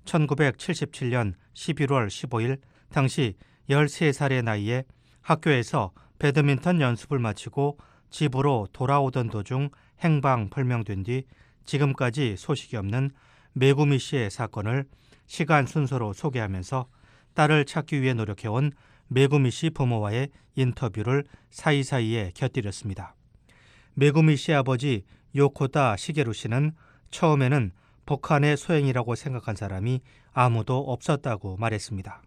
Speaker 2: 1977년 11월 15일 당시 13살의 나이에 학교에서 배드민턴 연습을 마치고 집으로 돌아오던 도중 행방불명된 뒤 지금까지 소식이 없는 메구미 씨의 사건을 시간 순서로 소개하면서 딸을 찾기 위해 노력해온 메구미 씨 부모와의 인터뷰를 사이사이에 곁들였습니다. 메구미 씨 아버지 요코다 시게루 씨는 처음에는 북한의 소행이라고 생각한 사람이 아무도 없었다고 말했습니다.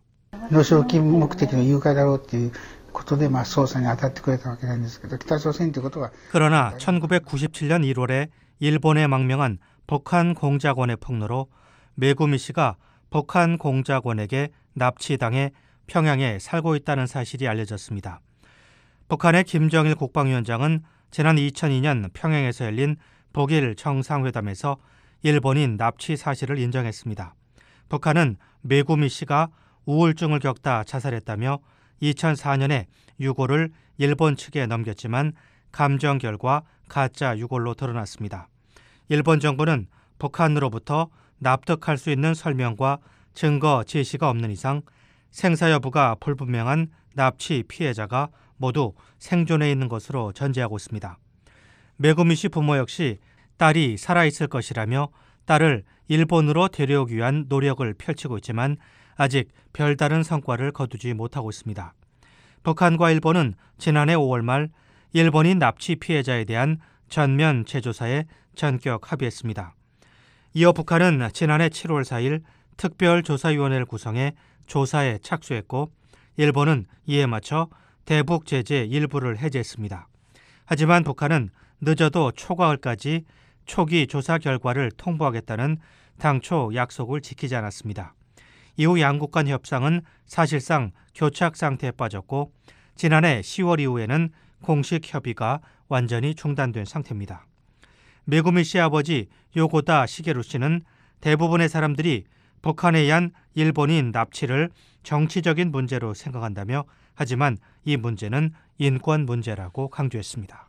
Speaker 2: 그러나 1997년 1월에 일본에 망명한 북한 공작원의 폭로로 메구미 씨가 북한 공작원에게 납치당해 평양에 살고 있다는 사실이 알려졌습니다. 북한의 김정일 국방위원장은 지난 2002년 평양에서 열린 북일 정상회담에서 일본인 납치 사실을 인정했습니다. 북한은 메구미 씨가 우울증을 겪다 자살했다며 2004년에 유골을 일본 측에 넘겼지만 감정 결과 가짜 유골로 드러났습니다. 일본 정부는 북한으로부터 납득할 수 있는 설명과 증거 제시가 없는 이상 생사 여부가 불분명한 납치 피해자가 모두 생존해 있는 것으로 전제하고 있습니다. 메구미 씨 부모 역시 딸이 살아있을 것이라며 딸을 일본으로 데려오기 위한 노력을 펼치고 있지만 아직 별다른 성과를 거두지 못하고 있습니다. 북한과 일본은 지난해 5월 말 일본인 납치 피해자에 대한 전면 재조사에 전격 합의했습니다. 이어 북한은 지난해 7월 4일 특별조사위원회를 구성해 조사에 착수했고 일본은 이에 맞춰 대북 제재 일부를 해제했습니다. 하지만 북한은 늦어도 초가을까지 초기 조사 결과를 통보하겠다는 당초 약속을 지키지 않았습니다. 이후 양국 간 협상은 사실상 교착 상태에 빠졌고 지난해 10월 이후에는 공식 협의가 완전히 중단된 상태입니다. 메구미 씨 아버지 요코다 시게루 씨는 대부분의 사람들이 북한에 의한 일본인 납치를 정치적인 문제로 생각한다며 하지만 이 문제는 인권 문제라고 강조했습니다.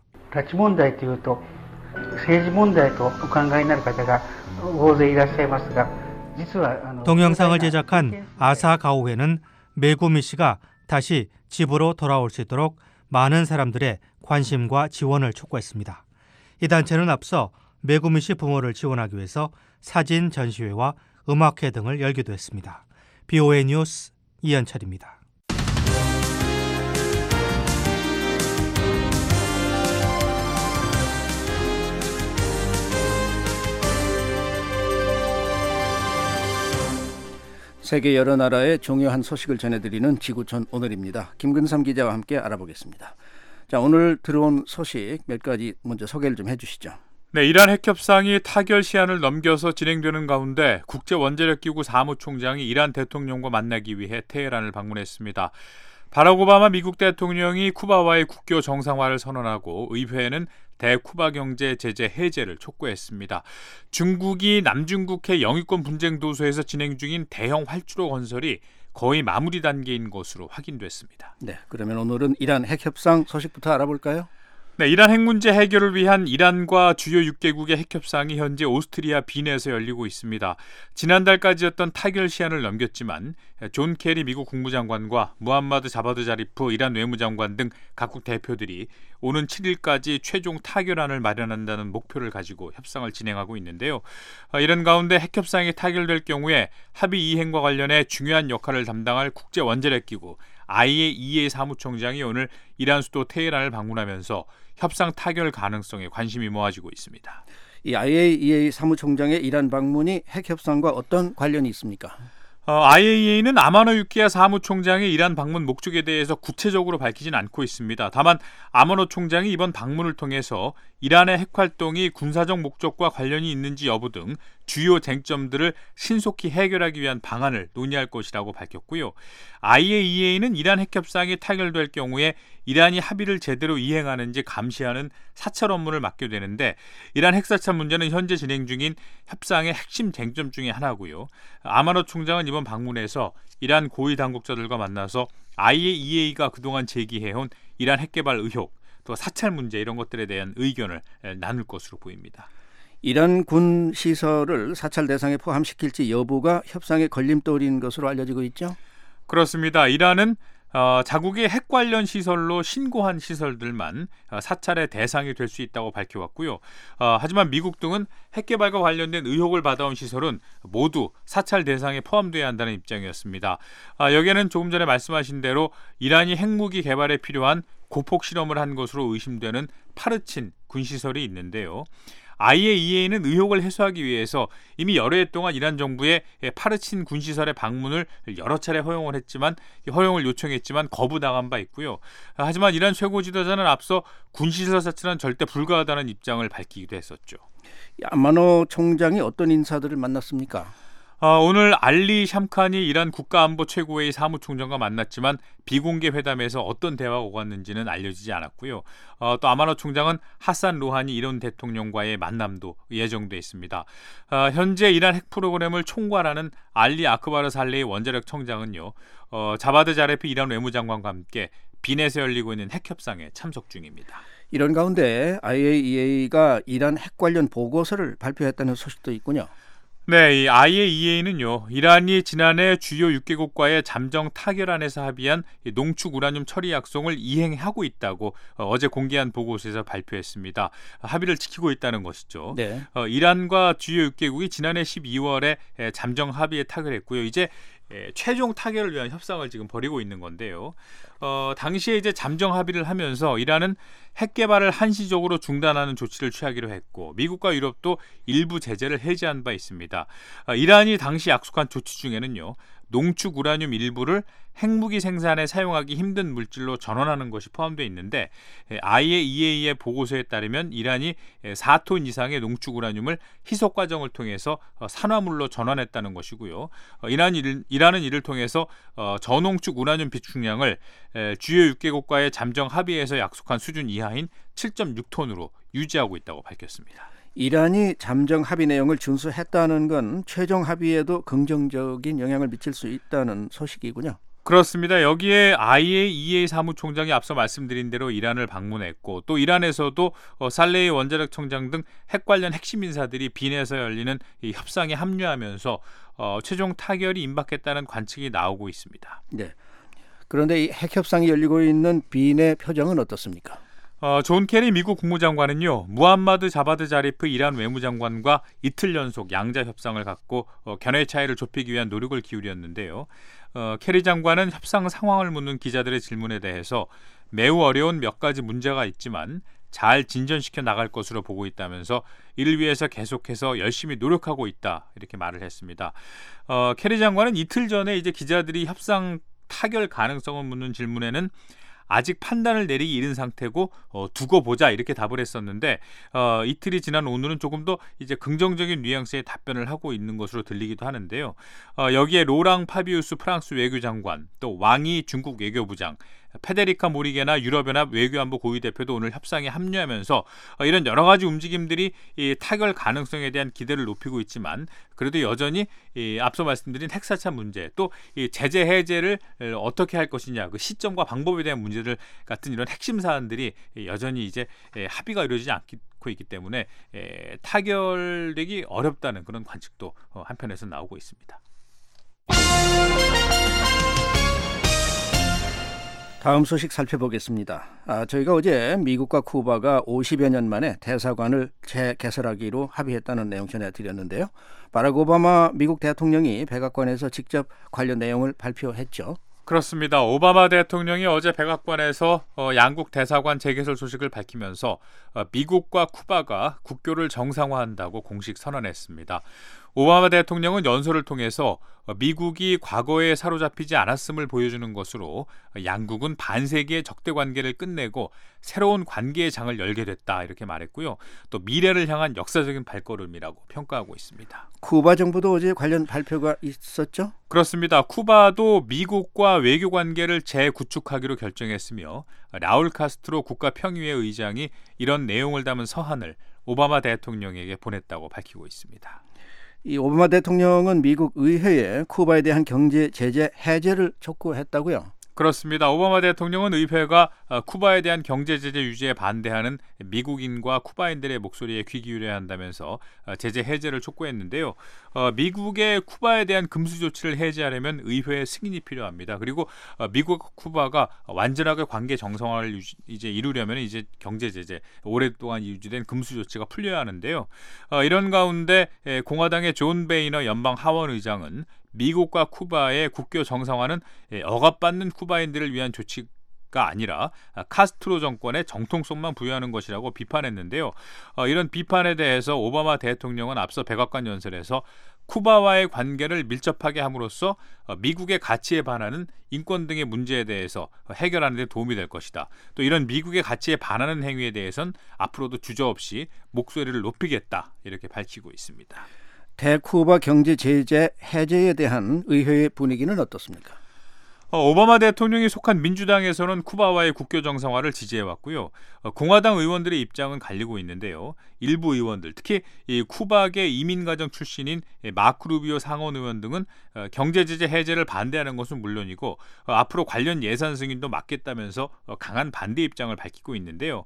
Speaker 2: 동영상을 제작한 아사 가오회는 메구미 씨가 다시 집으로 돌아올 수 있도록 많은 사람들의 관심과 지원을 촉구했습니다. 이 단체는 앞서 메구미 씨 부모를 지원하기 위해서 사진 전시회와 음악회 등을 열기도 했습니다. BOA 뉴스 이현철입니다.
Speaker 4: 세계 여러 나라의 중요한 소식을 전해드리는 지구촌 오늘입니다. 김근삼 기자와 함께 알아보겠습니다. 자, 오늘 들어온 소식 몇 가지 먼저 소개를 좀 해주시죠.
Speaker 15: 네, 이란 핵협상이 타결 시한을 넘겨서 진행되는 가운데 국제원자력기구 사무총장이 이란 대통령과 만나기 위해 테헤란을 방문했습니다. 바락 오바마 미국 대통령이 쿠바와의 국교 정상화를 선언하고 의회는 대쿠바 경제 제재 해제를 촉구했습니다. 중국이 남중국해 영유권 분쟁 도소에서 진행 중인 대형 활주로 건설이 거의 마무리 단계인 것으로 확인됐습니다.
Speaker 4: 네, 그러면 오늘은 이란 핵협상 소식부터 알아볼까요?
Speaker 15: 네, 이란 핵 문제 해결을 위한 이란과 주요 6개국의 핵협상이 현재 오스트리아 빈에서 열리고 있습니다. 지난달까지였던 타결 시한을 넘겼지만 존 케리 미국 국무장관과 무함마드 자바드 자리프 이란 외무장관 등 각국 대표들이 오는 7일까지 최종 타결안을 마련한다는 목표를 가지고 협상을 진행하고 있는데요. 이런 가운데 핵협상이 타결될 경우에 합의 이행과 관련해 중요한 역할을 담당할 국제원자력기구 IAEA 사무총장이 오늘 이란 수도 테헤란을 방문하면서 협상 타결 가능성에 관심이 모아지고 있습니다.
Speaker 4: 이 IAEA 사무총장의 이란 방문이 핵협상과 어떤 관련이 있습니까?
Speaker 15: IAEA는 아마노 유키야 사무총장의 이란 방문 목적에 대해서 구체적으로 밝히진 않고 있습니다. 다만 아마노 총장이 이번 방문을 통해서 이란의 핵활동이 군사적 목적과 관련이 있는지 여부 등 주요 쟁점들을 신속히 해결하기 위한 방안을 논의할 것이라고 밝혔고요. IAEA는 이란 핵협상이 타결될 경우에 이란이 합의를 제대로 이행하는지 감시하는 사찰 업무를 맡게 되는데 이란 핵사찰 문제는 현재 진행 중인 협상의 핵심 쟁점 중에 하나고요. 아마노 총장은 이번 방문에서 이란 고위 당국자들과 만나서 IAEA가 그동안 제기해온 이란 핵개발 의혹, 또 사찰 문제 이런 것들에 대한 의견을 나눌 것으로 보입니다.
Speaker 4: 이란 군 시설을 사찰 대상에 포함시킬지 여부가 협상의 걸림돌인 것으로 알려지고 있죠?
Speaker 15: 그렇습니다. 이란은 자국의 핵 관련 시설로 신고한 시설들만 사찰의 대상이 될 수 있다고 밝혀왔고요. 하지만 미국 등은 핵개발과 관련된 의혹을 받아온 시설은 모두 사찰 대상에 포함돼야 한다는 입장이었습니다. 여기에는 조금 전에 말씀하신 대로 이란이 핵무기 개발에 필요한 고폭 실험을 한 것으로 의심되는 파르친 군시설이 있는데요. IAEA는 의혹을 해소하기 위해서 이미 여러 해 동안 이란 정부의 파르친 군시설의 방문을 여러 차례 허용을 요청했지만 거부당한 바 있고요. 하지만 이란 최고 지도자는 앞서 군시설 사찰은 절대 불가하다는 입장을 밝히기도 했었죠.
Speaker 4: 아마노 총장이 어떤 인사들을 만났습니까?
Speaker 15: 오늘 알리 샴칸이 이란 국가안보 최고회의 사무총장과 만났지만 비공개 회담에서 어떤 대화가 오갔는지는 알려지지 않았고요. 또 아마노 총장은 하산 루하니 이란 대통령과의 만남도 예정돼 있습니다. 현재 이란 핵 프로그램을 총괄하는 알리 아크바르 살레이 원자력 청장은요. 자바드 자레프 이란 외무장관과 함께 빈에서 열리고 있는 핵협상에 참석 중입니다.
Speaker 4: 이런 가운데 IAEA가 이란 핵 관련 보고서를 발표했다는 소식도 있군요.
Speaker 15: 네, 이 IAEA는요, 이란이 지난해 주요 6개국과의 잠정 타결안에서 합의한 농축 우라늄 처리 약속을 이행하고 있다고 어제 공개한 보고서에서 발표했습니다. 합의를 지키고 있다는 것이죠.
Speaker 4: 네.
Speaker 15: 이란과 주요 6개국이 지난해 12월에 잠정 합의에 타결했고요. 이제 최종 타결을 위한 협상을 지금 벌이고 있는 건데요. 당시에 이제 잠정 합의를 하면서 이란은 핵 개발을 한시적으로 중단하는 조치를 취하기로 했고 미국과 유럽도 일부 제재를 해제한 바 있습니다. 이란이 당시 약속한 조치 중에는요. 농축 우라늄 일부를 핵무기 생산에 사용하기 힘든 물질로 전환하는 것이 포함되어 있는데 IAEA의 보고서에 따르면 이란이 4톤 이상의 농축 우라늄을 희석 과정을 통해서 산화물로 전환했다는 것이고요. 이란은 이를 통해서 저농축 우라늄 비축량을 주요 6개국과의 잠정 합의에서 약속한 수준 이하인 7.6톤으로 유지하고 있다고 밝혔습니다.
Speaker 4: 이란이 잠정 합의 내용을 준수했다는 건 최종 합의에도 긍정적인 영향을 미칠 수 있다는 소식이군요.
Speaker 15: 그렇습니다. 여기에 IAEA 사무총장이 앞서 말씀드린 대로 이란을 방문했고 또 이란에서도 살레이 원자력 청장 등 핵 관련 핵심 인사들이 빈에서 열리는 이 협상에 합류하면서 최종 타결이 임박했다는 관측이 나오고 있습니다.
Speaker 4: 네. 그런데 이 핵 협상이 열리고 있는 빈의 표정은 어떻습니까?
Speaker 15: 존 케리 미국 국무장관은요. 무함마드 자바드 자리프 이란 외무장관과 이틀 연속 양자 협상을 갖고 견해 차이를 좁히기 위한 노력을 기울였는데요. 케리 장관은 협상 상황을 묻는 기자들의 질문에 대해서 매우 어려운 몇 가지 문제가 있지만 잘 진전시켜 나갈 것으로 보고 있다면서 이를 위해서 계속해서 열심히 노력하고 있다 이렇게 말을 했습니다. 케리 장관은 이틀 전에 이제 기자들이 협상 타결 가능성을 묻는 질문에는 아직 판단을 내리기 이른 상태고 두고 보자 이렇게 답을 했었는데 이틀이 지난 오늘은 조금 더 이제 긍정적인 뉘앙스의 답변을 하고 있는 것으로 들리기도 하는데요. 여기에 로랑 파비우스 프랑스 외교장관, 또 왕이 중국 외교부장, 페데리카 모리게나 유럽연합 외교안보 고위대표도 오늘 협상에 합류하면서 이런 여러 가지 움직임들이 이 타결 가능성에 대한 기대를 높이고 있지만 그래도 여전히 앞서 말씀드린 핵사차 문제 또 이 제재 해제를 어떻게 할 것이냐 그 시점과 방법에 대한 문제들 같은 이런 핵심 사안들이 여전히 이제 합의가 이루어지지 않고 있기 때문에 타결되기 어렵다는 그런 관측도 한편에서 나오고 있습니다.
Speaker 4: 다음 소식 살펴보겠습니다. 저희가 어제 미국과 쿠바가 50여 년 만에 대사관을 재개설하기로 합의했다는 내용 전해드렸는데요. 바락 오바마 미국 대통령이 백악관에서 직접 관련 내용을 발표했죠.
Speaker 15: 그렇습니다. 오바마 대통령이 어제 백악관에서 양국 대사관 재개설 소식을 밝히면서 미국과 쿠바가 국교를 정상화한다고 공식 선언했습니다. 오바마 대통령은 연설을 통해서 미국이 과거에 사로잡히지 않았음을 보여주는 것으로 양국은 반세기의 적대 관계를 끝내고 새로운 관계의 장을 열게 됐다 이렇게 말했고요. 또 미래를 향한 역사적인 발걸음이라고 평가하고 있습니다.
Speaker 4: 쿠바 정부도 어제 관련 발표가 있었죠?
Speaker 15: 그렇습니다. 쿠바도 미국과 외교 관계를 재구축하기로 결정했으며 라울 카스트로 국가평의회 의장이 이런 내용을 담은 서한을 오바마 대통령에게 보냈다고 밝히고 있습니다.
Speaker 4: 이 오바마 대통령은 미국 의회에 쿠바에 대한 경제 제재 해제를 촉구했다고요?
Speaker 15: 그렇습니다. 오바마 대통령은 의회가 쿠바에 대한 경제 제재 유지에 반대하는 미국인과 쿠바인들의 목소리에 귀 기울여야 한다면서 제재 해제를 촉구했는데요. 미국의 쿠바에 대한 금수 조치를 해제하려면 의회의 승인이 필요합니다. 그리고 미국과 쿠바가 완전하게 관계 정상화를 이제 이루려면 이제 경제 제재 오랫동안 유지된 금수 조치가 풀려야 하는데요. 이런 가운데 공화당의 존 베이너 연방 하원 의장은 미국과 쿠바의 국교 정상화는 억압받는 쿠바인들을 위한 조치가 아니라 카스트로 정권의 정통성만 부여하는 것이라고 비판했는데요. 이런 비판에 대해서 오바마 대통령은 앞서 백악관 연설에서 쿠바와의 관계를 밀접하게 함으로써 미국의 가치에 반하는 인권 등의 문제에 대해서 해결하는 데 도움이 될 것이다. 또 이런 미국의 가치에 반하는 행위에 대해서는 앞으로도 주저없이 목소리를 높이겠다 이렇게 밝히고 있습니다.
Speaker 4: 대쿠바 경제 제재 해제에 대한 의회의 분위기는 어떻습니까?
Speaker 15: 오바마 대통령이 속한 민주당에서는 쿠바와의 국교 정상화를 지지해왔고요. 공화당 의원들의 입장은 갈리고 있는데요. 일부 의원들, 특히 이 쿠바계 이민가정 출신인 마크 루비오 상원 의원 등은 경제 제재 해제를 반대하는 것은 물론이고 앞으로 관련 예산 승인도 막겠다면서 강한 반대 입장을 밝히고 있는데요.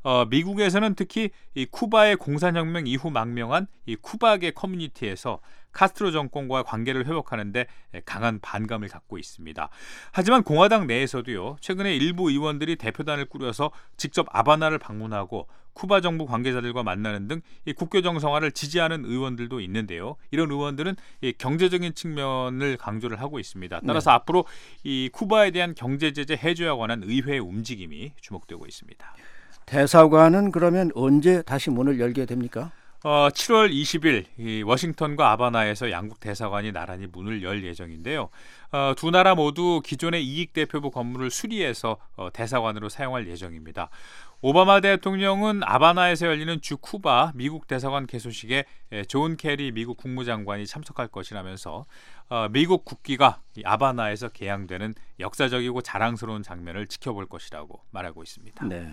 Speaker 15: 미국에서는 특히 이 쿠바의 공산혁명 이후 망명한 이 쿠바계 커뮤니티에서 카스트로 정권과 관계를 회복하는 데 강한 반감을 갖고 있습니다. 하지만 공화당 내에서도요. 최근에 일부 의원들이 대표단을 꾸려서 직접 아바나를 방문하고 쿠바 정부 관계자들과 만나는 등 이 국교 정상화를 지지하는 의원들도 있는데요. 이런 의원들은 이 경제적인 측면을 강조를 하고 있습니다. 따라서 앞으로 이 쿠바에 대한 경제 제재 해제에 관한 의회의 움직임이 주목되고 있습니다.
Speaker 4: 대사관은 그러면 언제 다시 문을 열게 됩니까?
Speaker 15: 7월 20일 이 워싱턴과 아바나에서 양국 대사관이 나란히 문을 열 예정인데요. 두 나라 모두 기존의 이익대표부 건물을 수리해서 대사관으로 사용할 예정입니다. 오바마 대통령은 아바나에서 열리는 주 쿠바 미국 대사관 개소식에 존 케리 미국 국무장관이 참석할 것이라면서 미국 국기가 아바나에서 개양되는 역사적이고 자랑스러운 장면을 지켜볼 것이라고 말하고 있습니다.
Speaker 4: 네.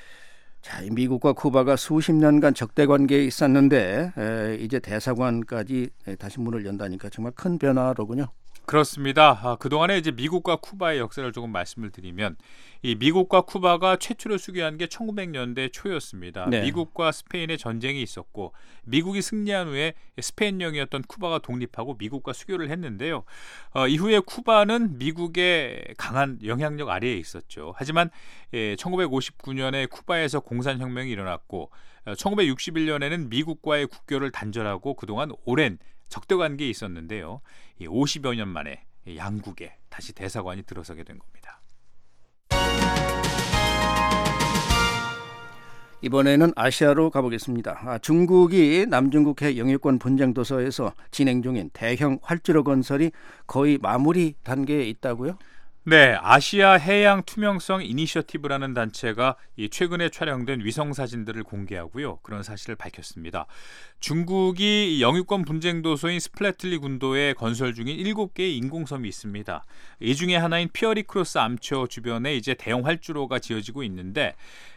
Speaker 4: 자, 미국과 쿠바가 수십 년간 적대 관계에 있었는데 이제 대사관까지 다시 문을 연다니까 정말 큰 변화로군요.
Speaker 15: 그렇습니다. 그동안에 이제 미국과 쿠바의 역사를 조금 말씀을 드리면 이 미국과 쿠바가 최초로 수교한 게 1900년대 초였습니다.
Speaker 4: 네.
Speaker 15: 미국과 스페인의 전쟁이 있었고 미국이 승리한 후에 스페인령이었던 쿠바가 독립하고 미국과 수교를 했는데요. 이후에 쿠바는 미국의 강한 영향력 아래에 있었죠. 하지만 1959년에 쿠바에서 공산혁명이 일어났고 1961년에는 미국과의 국교를 단절하고 그동안 오랜 적대 관계에 있었는데요. 50여 년 만에 양국에 다시 대사관이 들어서게 된 겁니다.
Speaker 4: 이번에는 아시아로 가보겠습니다. 중국이 남중국해 영유권 분쟁 도서에서 진행 중인 대형 활주로 건설이 거의 마무리 단계에 있다고요?
Speaker 15: 네, 아시아 해양 투명성 이니셔티브라는 단체가 최근에 촬영된 위성 사진들을 공개하고요. 그런 사실을 밝혔습니다. 중국이 영유권 분쟁 도소인 스플래틀리 군도에 건설 중인 7개의 인공섬이 있습니다. 이 중에 하나인 피어리크로스 암초 주변에 이제 대형 활주로가 지어지고 있는데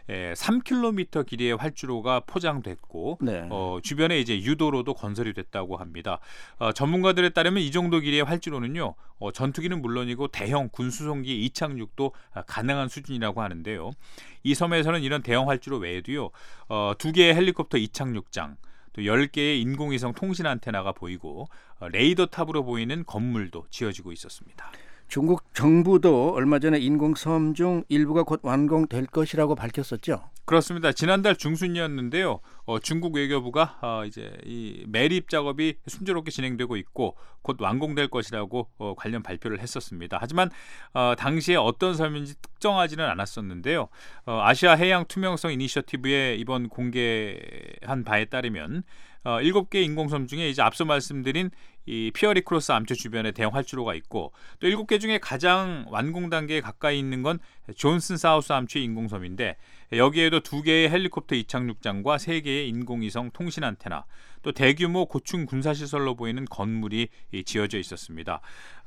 Speaker 15: 3km 길이의 활주로가 포장됐고
Speaker 4: 네.
Speaker 15: 주변에 이제 유도로도 건설이 됐다고 합니다. 전문가들에 따르면 이 정도 길이의 활주로는요, 전투기는 물론이고 대형 군수송기 이착륙도 가능한 수준이라고 하는데요. 이 섬에서는 이런 대형 활주로 외에도요, 2개의 헬리콥터 이착륙장, 또 10개의 인공위성 통신 안테나가 보이고 레이더 탑으로 보이는 건물도 지어지고 있었습니다.
Speaker 4: 중국 정부도 얼마 전에 인공섬 중 일부가 곧 완공될 것이라고 밝혔었죠.
Speaker 15: 그렇습니다. 지난달 중순이었는데요. 중국 외교부가 이제 이 매립 작업이 순조롭게 진행되고 있고 곧 완공될 것이라고 관련 발표를 했었습니다. 하지만 당시에 어떤 섬인지 특정하지는 않았었는데요. 아시아 해양 투명성 이니셔티브의 이번 공개한 바에 따르면 7개 인공섬 중에 이제 앞서 말씀드린 이 피어리크로스 암초 주변에 대형 활주로가 있고 또 7개 중에 가장 완공 단계에 가까이 있는 건 존슨 사우스 암초 인공섬인데 여기에도 2개의 헬리콥터 이착륙장과 3개의 인공위성 통신 안테나 또 대규모 고층 군사시설로 보이는 건물이 지어져 있었습니다.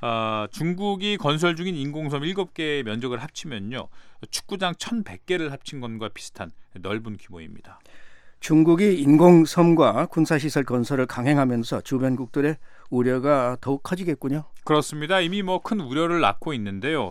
Speaker 15: 중국이 건설 중인 인공섬 7개의 면적을 합치면요, 축구장 1,100개를 합친 것과 비슷한 넓은 규모입니다.
Speaker 4: 중국이 인공섬과 군사시설 건설을 강행하면서 주변국들의 우려가 더욱 커지겠군요.
Speaker 15: 그렇습니다. 이미 큰 우려를 낳고 있는데요.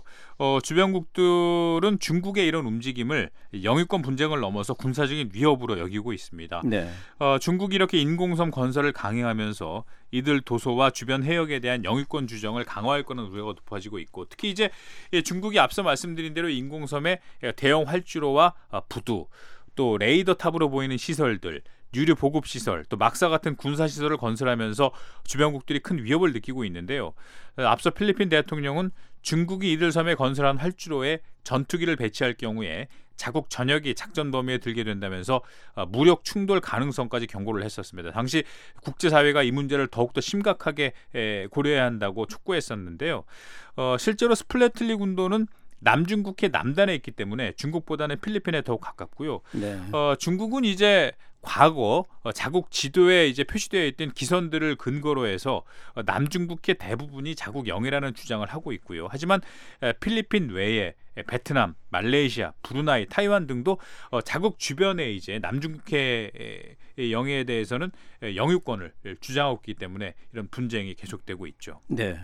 Speaker 15: 주변국들은 중국의 이런 움직임을 영유권 분쟁을 넘어서 군사적인 위협으로 여기고 있습니다.
Speaker 4: 네.
Speaker 15: 중국이 이렇게 인공섬 건설을 강행하면서 이들 도소와 주변 해역에 대한 영유권 주정을 강화할 거는 우려가 높아지고 있고, 특히 이제 중국이 앞서 말씀드린 대로 인공섬의 대형 활주로와 부두, 또 레이더 탑으로 보이는 시설들, 유류 보급 시설, 또 막사 같은 군사 시설을 건설하면서 주변국들이 큰 위협을 느끼고 있는데요. 앞서 필리핀 대통령은 중국이 이들 섬에 건설한 활주로에 전투기를 배치할 경우에 자국 전역이 작전 범위에 들게 된다면서 무력 충돌 가능성까지 경고를 했었습니다. 당시 국제사회가 이 문제를 더욱더 심각하게 고려해야 한다고 촉구했었는데요. 실제로 스플래틀리 군도는 남중국해 남단에 있기 때문에 중국보다는 필리핀에 더욱 가깝고요.
Speaker 4: 네.
Speaker 15: 중국은 이제 과거 자국 지도에 이제 표시되어 있던 기선들을 근거로 해서 남중국해 대부분이 자국 영해라는 주장을 하고 있고요. 하지만 필리핀 외에 베트남, 말레이시아, 브루나이, 타이완 등도 자국 주변에 이제 남중국해 영해에 대해서는 영유권을 주장하고 있기 때문에 이런 분쟁이 계속되고 있죠.
Speaker 4: 네,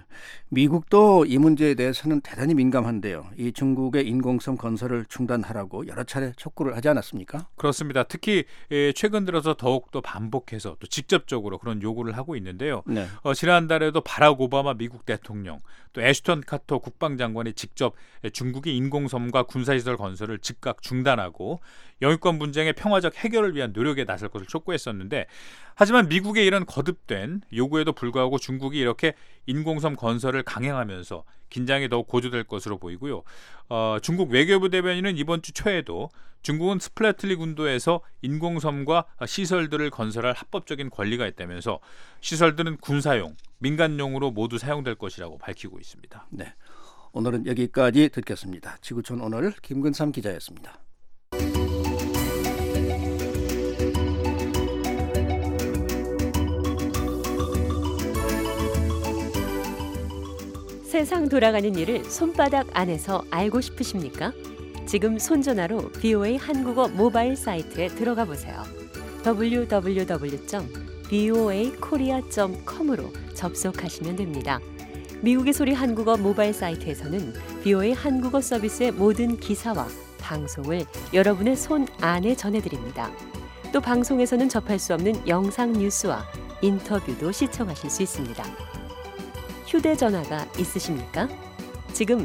Speaker 4: 미국도 이 문제에 대해서는 대단히 민감한데요. 이 중국의 인공섬 건설을 중단하라고 여러 차례 촉구를 하지 않았습니까?
Speaker 15: 그렇습니다. 특히 최근 들어서 더욱더 반복해서 또 직접적으로 그런 요구를 하고 있는데요.
Speaker 4: 네.
Speaker 15: 지난달에도 바락 오바마 미국 대통령, 또 애슈턴 카터 국방장관이 직접 중국이 인공섬과 군사시설 건설을 즉각 중단하고 영유권 분쟁의 평화적 해결을 위한 노력에 나설 것을 촉구했었는데, 하지만 미국의 이런 거듭된 요구에도 불구하고 중국이 이렇게 인공섬 건설을 강행하면서 긴장이 더욱 고조될 것으로 보이고요. 중국 외교부 대변인은 이번 주 초에도 중국은 스플래틀리 군도에서 인공섬과 시설들을 건설할 합법적인 권리가 있다면서 시설들은 군사용, 민간용으로 모두 사용될 것이라고 밝히고 있습니다.
Speaker 4: 네, 오늘은 여기까지 듣겠습니다. 지구촌 오늘 김근삼 기자였습니다.
Speaker 16: 세상 돌아가는 일을 손바닥 안에서 알고 싶으십니까? 지금 손전화로 VOA 한국어 모바일 사이트에 들어가 보세요. www.voakorea.com으로 접속하시면 됩니다. 미국의 소리 한국어 모바일 사이트에서는 VOA 한국어 서비스의 모든 기사와 방송을 여러분의 손 안에 전해드립니다. 또 방송에서는 접할 수 없는 영상 뉴스와 인터뷰도 시청하실 수 있습니다. 휴대전화가 있으십니까? 지금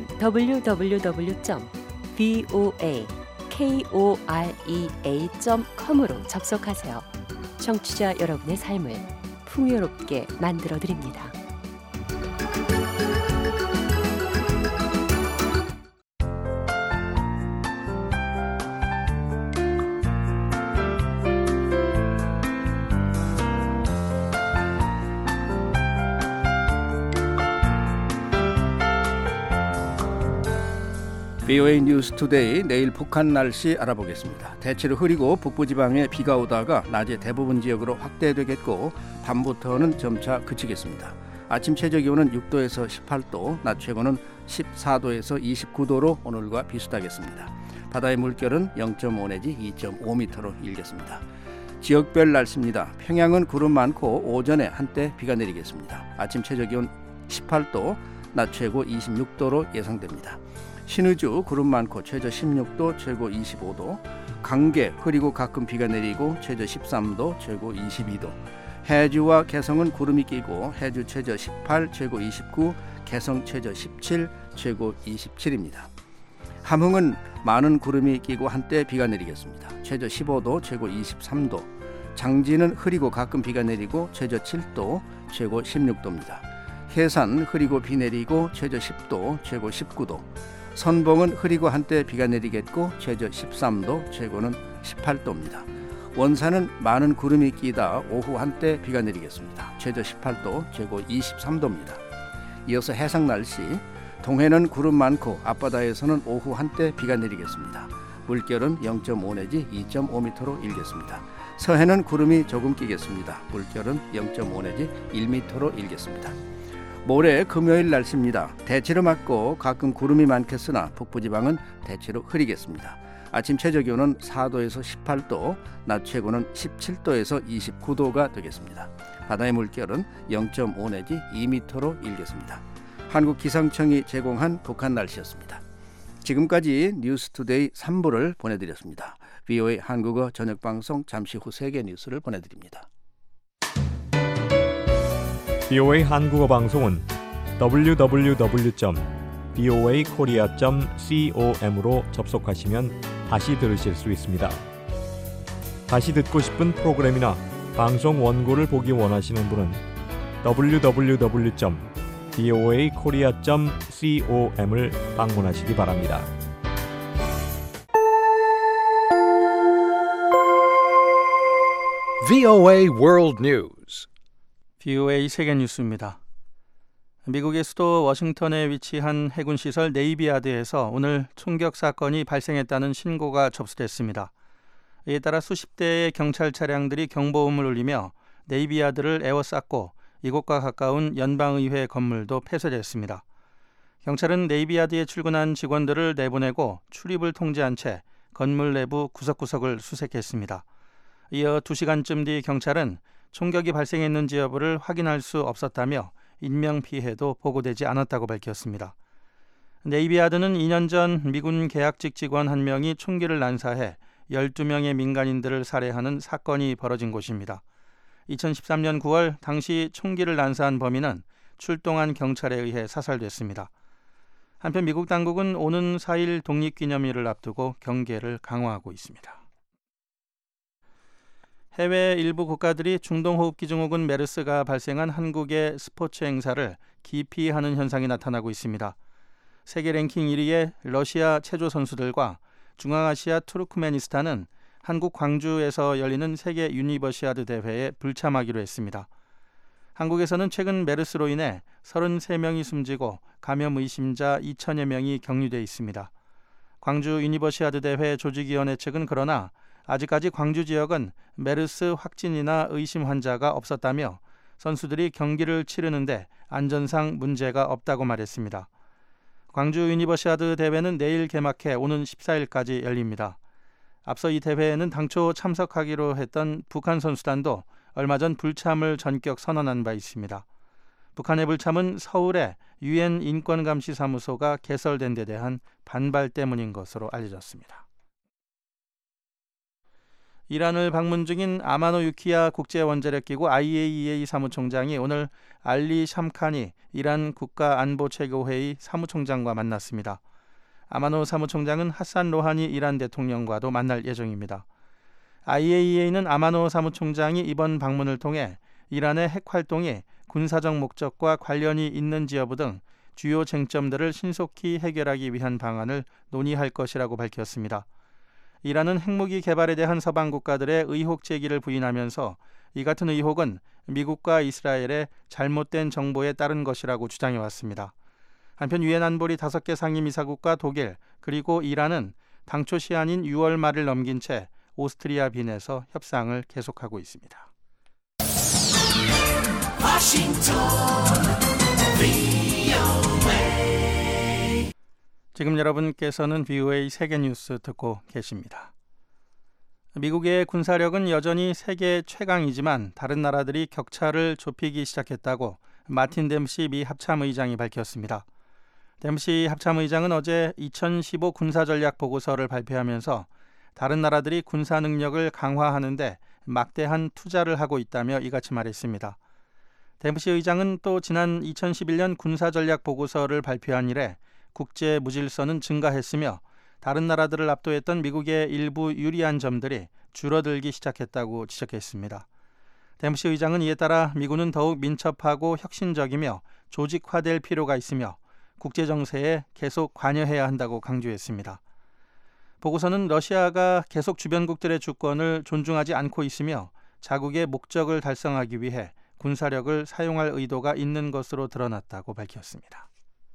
Speaker 16: www.voakorea.com으로 접속하세요. 청취자 여러분의 삶을 풍요롭게 만들어드립니다.
Speaker 4: VOA 뉴스 투데이 내일 북한 날씨 알아보겠습니다. 대체로 흐리고 북부지방에 비가 오다가 낮에 대부분 지역으로 확대되겠고 밤부터는 점차 그치겠습니다. 아침 최저기온은 6도에서 18도, 낮 최고는 14도에서 29도로 오늘과 비슷하겠습니다. 바다의 물결은 0.5 내지 2.5m로 일겠습니다. 지역별 날씨입니다. 평양은 구름 많고 오전에 한때 비가 내리겠습니다. 아침 최저기온 18도, 낮 최고 26도로 예상됩니다. 신의주 구름 많고 최저 16도, 최고 25도. 강계 흐리고 가끔 비가 내리고 최저 13도, 최고 22도. 해주와 개성은 구름이 끼고 해주 최저 18, 최고 29, 개성 최저 17, 최고 27입니다. 함흥은 많은 구름이 끼고 한때 비가 내리겠습니다. 최저 15도, 최고 23도. 장진은 흐리고 가끔 비가 내리고 최저 7도, 최고 16도입니다. 해산 흐리고 비 내리고 최저 10도, 최고 19도. 선봉은 흐리고 한때 비가 내리겠고 최저 13도, 최고는 18도입니다. 원산은 많은 구름이 끼다 오후 한때 비가 내리겠습니다. 최저 18도, 최고 23도입니다. 이어서 해상 날씨. 동해는 구름 많고 앞바다에서는 오후 한때 비가 내리겠습니다. 물결은 0.5 내지 2.5m로 일겠습니다. 서해는 구름이 조금 끼겠습니다. 물결은 0.5 내지 1m로 일겠습니다. 모레 금요일 날씨입니다. 대체로 맑고 가끔 구름이 많겠으나 북부지방은 대체로 흐리겠습니다. 아침 최저기온은 4도에서 18도, 낮 최고는 17도에서 29도가 되겠습니다. 바다의 물결은 0.5 내지 2m로 일겠습니다. 한국기상청이 제공한 북한 날씨였습니다. 지금까지 뉴스투데이 3부를 보내드렸습니다. VOA 한국어 저녁방송 잠시 후 세계 뉴스를 보내드립니다.
Speaker 11: VOA 한국어 방송은 www.voakorea.com으로 접속하시면 다시 들으실 수 있습니다. 다시 듣고 싶은 프로그램이나 방송 원고를 보기 원하시는 분은 www.voakorea.com을 방문하시기 바랍니다.
Speaker 1: VOA World News.
Speaker 2: VOA 세계 뉴스입니다. 미국의 수도 워싱턴에 위치한 해군시설 네이비야드에서 오늘 총격 사건이 발생했다는 신고가 접수됐습니다. 이에 따라 수십 대의 경찰 차량들이 경보음을 울리며 네이비야드를 에워쌌고 이곳과 가까운 연방의회 건물도 폐쇄됐습니다. 경찰은 네이비야드에 출근한 직원들을 내보내고 출입을 통제한 채 건물 내부 구석구석을 수색했습니다. 이어 2시간쯤 뒤 경찰은 총격이 발생했는지 여부를 확인할 수 없었다며 인명피해도 보고되지 않았다고 밝혔습니다. 네이비야드는 2년 전 미군 계약직 직원 1명이 총기를 난사해 12명의 민간인들을 살해하는 사건이 벌어진 곳입니다. 2013년 9월 당시 총기를 난사한 범인은 출동한 경찰에 의해 사살됐습니다. 한편 미국 당국은 오는 4일 독립기념일을 앞두고 경계를 강화하고 있습니다. 해외 일부 국가들이 중동호흡기 증후군 메르스가 발생한 한국의 스포츠 행사를 기피하는 현상이 나타나고 있습니다. 세계 랭킹 1위의 러시아 체조 선수들과 중앙아시아 투르크메니스탄은 한국 광주에서 열리는 세계 유니버시아드 대회에 불참하기로 했습니다. 한국에서는 최근 메르스로 인해 33명이 숨지고 감염 의심자 2천여 명이 격리돼 있습니다. 광주 유니버시아드 대회 조직위원회 측은 그러나 아직까지 광주 지역은 메르스 확진이나 의심 환자가 없었다며 선수들이 경기를 치르는데 안전상 문제가 없다고 말했습니다. 광주 유니버시아드 대회는 내일 개막해 오는 14일까지 열립니다. 앞서 이 대회에는 당초 참석하기로 했던 북한 선수단도 얼마 전 불참을 전격 선언한 바 있습니다. 북한의 불참은 서울에 UN 인권감시사무소가 개설된 데 대한 반발 때문인 것으로 알려졌습니다. 이란을 방문 중인 아마노 유키야 국제원자력기구 IAEA 사무총장이 오늘 알리 샴칸이 이란 국가안보최고회의 사무총장과 만났습니다. 아마노 사무총장은 하산 로하니 이란 대통령과도 만날 예정입니다. IAEA는 아마노 사무총장이 이번 방문을 통해 이란의 핵 활동이 군사적 목적과 관련이 있는지 여부 등 주요 쟁점들을 신속히 해결하기 위한 방안을 논의할 것이라고 밝혔습니다. 이란은 핵무기 개발에 대한 서방 국가들의 의혹 제기를 부인하면서 이 같은 의혹은 미국과 이스라엘의 잘못된 정보에 따른 것이라고 주장해왔습니다. 한편 유엔 안보리 5개 상임이사국과 독일 그리고 이란은 당초 시한인 6월 말을 넘긴 채 오스트리아 빈에서 협상을 계속하고 있습니다. 지금 여러분께서는 VOA 세계뉴스 듣고 계십니다. 미국의 군사력은 여전히 세계 최강이지만 다른 나라들이 격차를 좁히기 시작했다고 마틴 댐시 미 합참의장이 밝혔습니다. 댐시 합참의장은 어제 2015 군사전략 보고서를 발표하면서 다른 나라들이 군사 능력을 강화하는 데 막대한 투자를 하고 있다며 이같이 말했습니다. 댐시 의장은 또 지난 2011년 군사전략 보고서를 발표한 이래 국제 무질서는 증가했으며 다른 나라들을 압도했던 미국의 일부 유리한 점들이 줄어들기 시작했다고 지적했습니다. 댐시 의장은 이에 따라 미군은 더욱 민첩하고 혁신적이며 조직화될 필요가 있으며 국제 정세에 계속 관여해야 한다고 강조했습니다. 보고서는 러시아가 계속 주변국들의 주권을 존중하지 않고 있으며 자국의 목적을 달성하기 위해 군사력을 사용할 의도가 있는 것으로 드러났다고 밝혔습니다.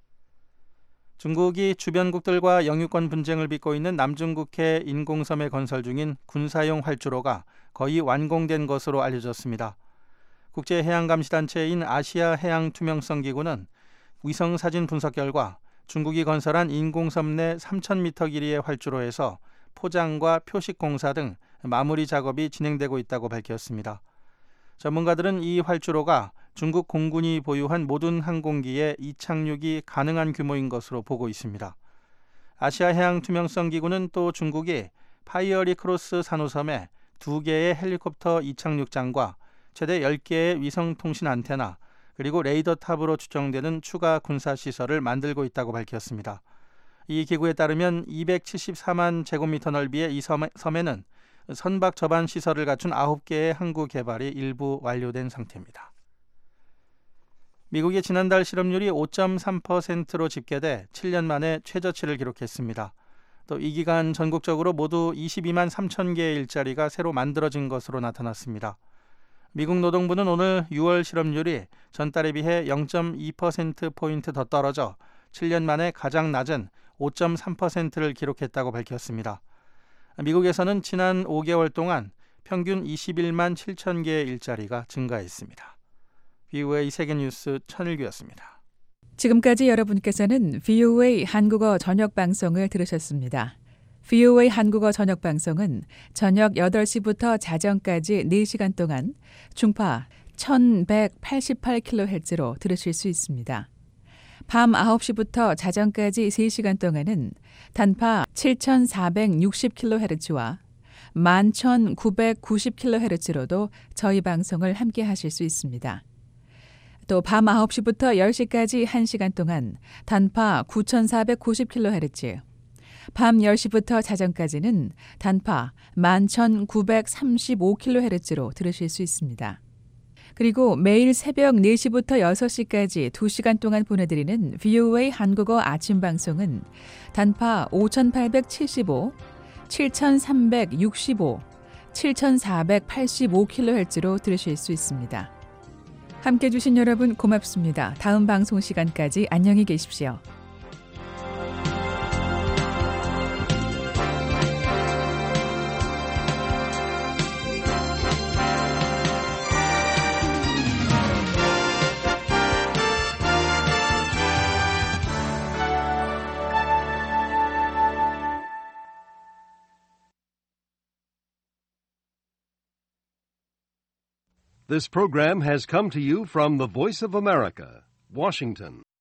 Speaker 2: 중국이 주변국들과 영유권 분쟁을 빚고 있는 남중국해 인공섬에 건설 중인 군사용 활주로가 거의 완공된 것으로 알려졌습니다. 국제해양감시단체인 아시아 해양투명성기구는 위성사진 분석 결과 중국이 건설한 인공섬 내 3,000m 길이의 활주로에서 포장과 표식 공사 등 마무리 작업이 진행되고 있다고 밝혔습니다. 전문가들은 이 활주로가 중국 공군이 보유한 모든 항공기에 이착륙이 가능한 규모인 것으로 보고 있습니다. 아시아 해양투명성 기구는 또 중국이 파이어리 크로스 산호섬에 2개의 헬리콥터 이착륙장과 최대 10개의 위성통신 안테나 그리고 레이더 탑으로 추정되는 추가 군사시설을 만들고 있다고 밝혔습니다. 이 기구에 따르면 274만 제곱미터 넓이의 이 섬에는 선박 접안 시설을 갖춘 9개의 항구 개발이 일부 완료된 상태입니다. 미국의 지난달 실업률이 5.3%로 집계돼 7년 만에 최저치를 기록했습니다. 또 이 기간 전국적으로 모두 22만 3천 개의 일자리가 새로 만들어진 것으로 나타났습니다. 미국 노동부는 오늘 6월 실업률이 전달에 비해 0.2%포인트 더 떨어져 7년 만에 가장 낮은 5.3%를 기록했다고 밝혔습니다. 미국에서는 지난 5개월 동안 평균 21만 7천 개의 일자리가 증가했습니다. VOA 세계뉴스 천일규였습니다.
Speaker 17: 지금까지 여러분께서는 VOA 한국어 저녁 방송을 들으셨습니다. VOA 한국어 저녁 방송은 저녁 8시부터 자정까지 4시간 동안 중파 1188kHz로 들으실 수 있습니다. 밤 9시부터 자정까지 3시간 동안은 단파 7460kHz와 11990kHz로도 저희 방송을 함께 하실 수 있습니다. 또 밤 9시부터 10시까지 1시간 동안 단파 9490kHz, 밤 10시부터 자정까지는 단파 11935kHz로 들으실 수 있습니다. 그리고 매일 새벽 4시부터 6시까지 2시간 동안 보내드리는 VOA 한국어 아침 방송은 단파 5875, 7365, 7485kHz로 들으실 수 있습니다. 함께해 주신 여러분 고맙습니다. 다음 방송 시간까지 안녕히 계십시오.
Speaker 3: This program has come to you from the Voice of America, Washington.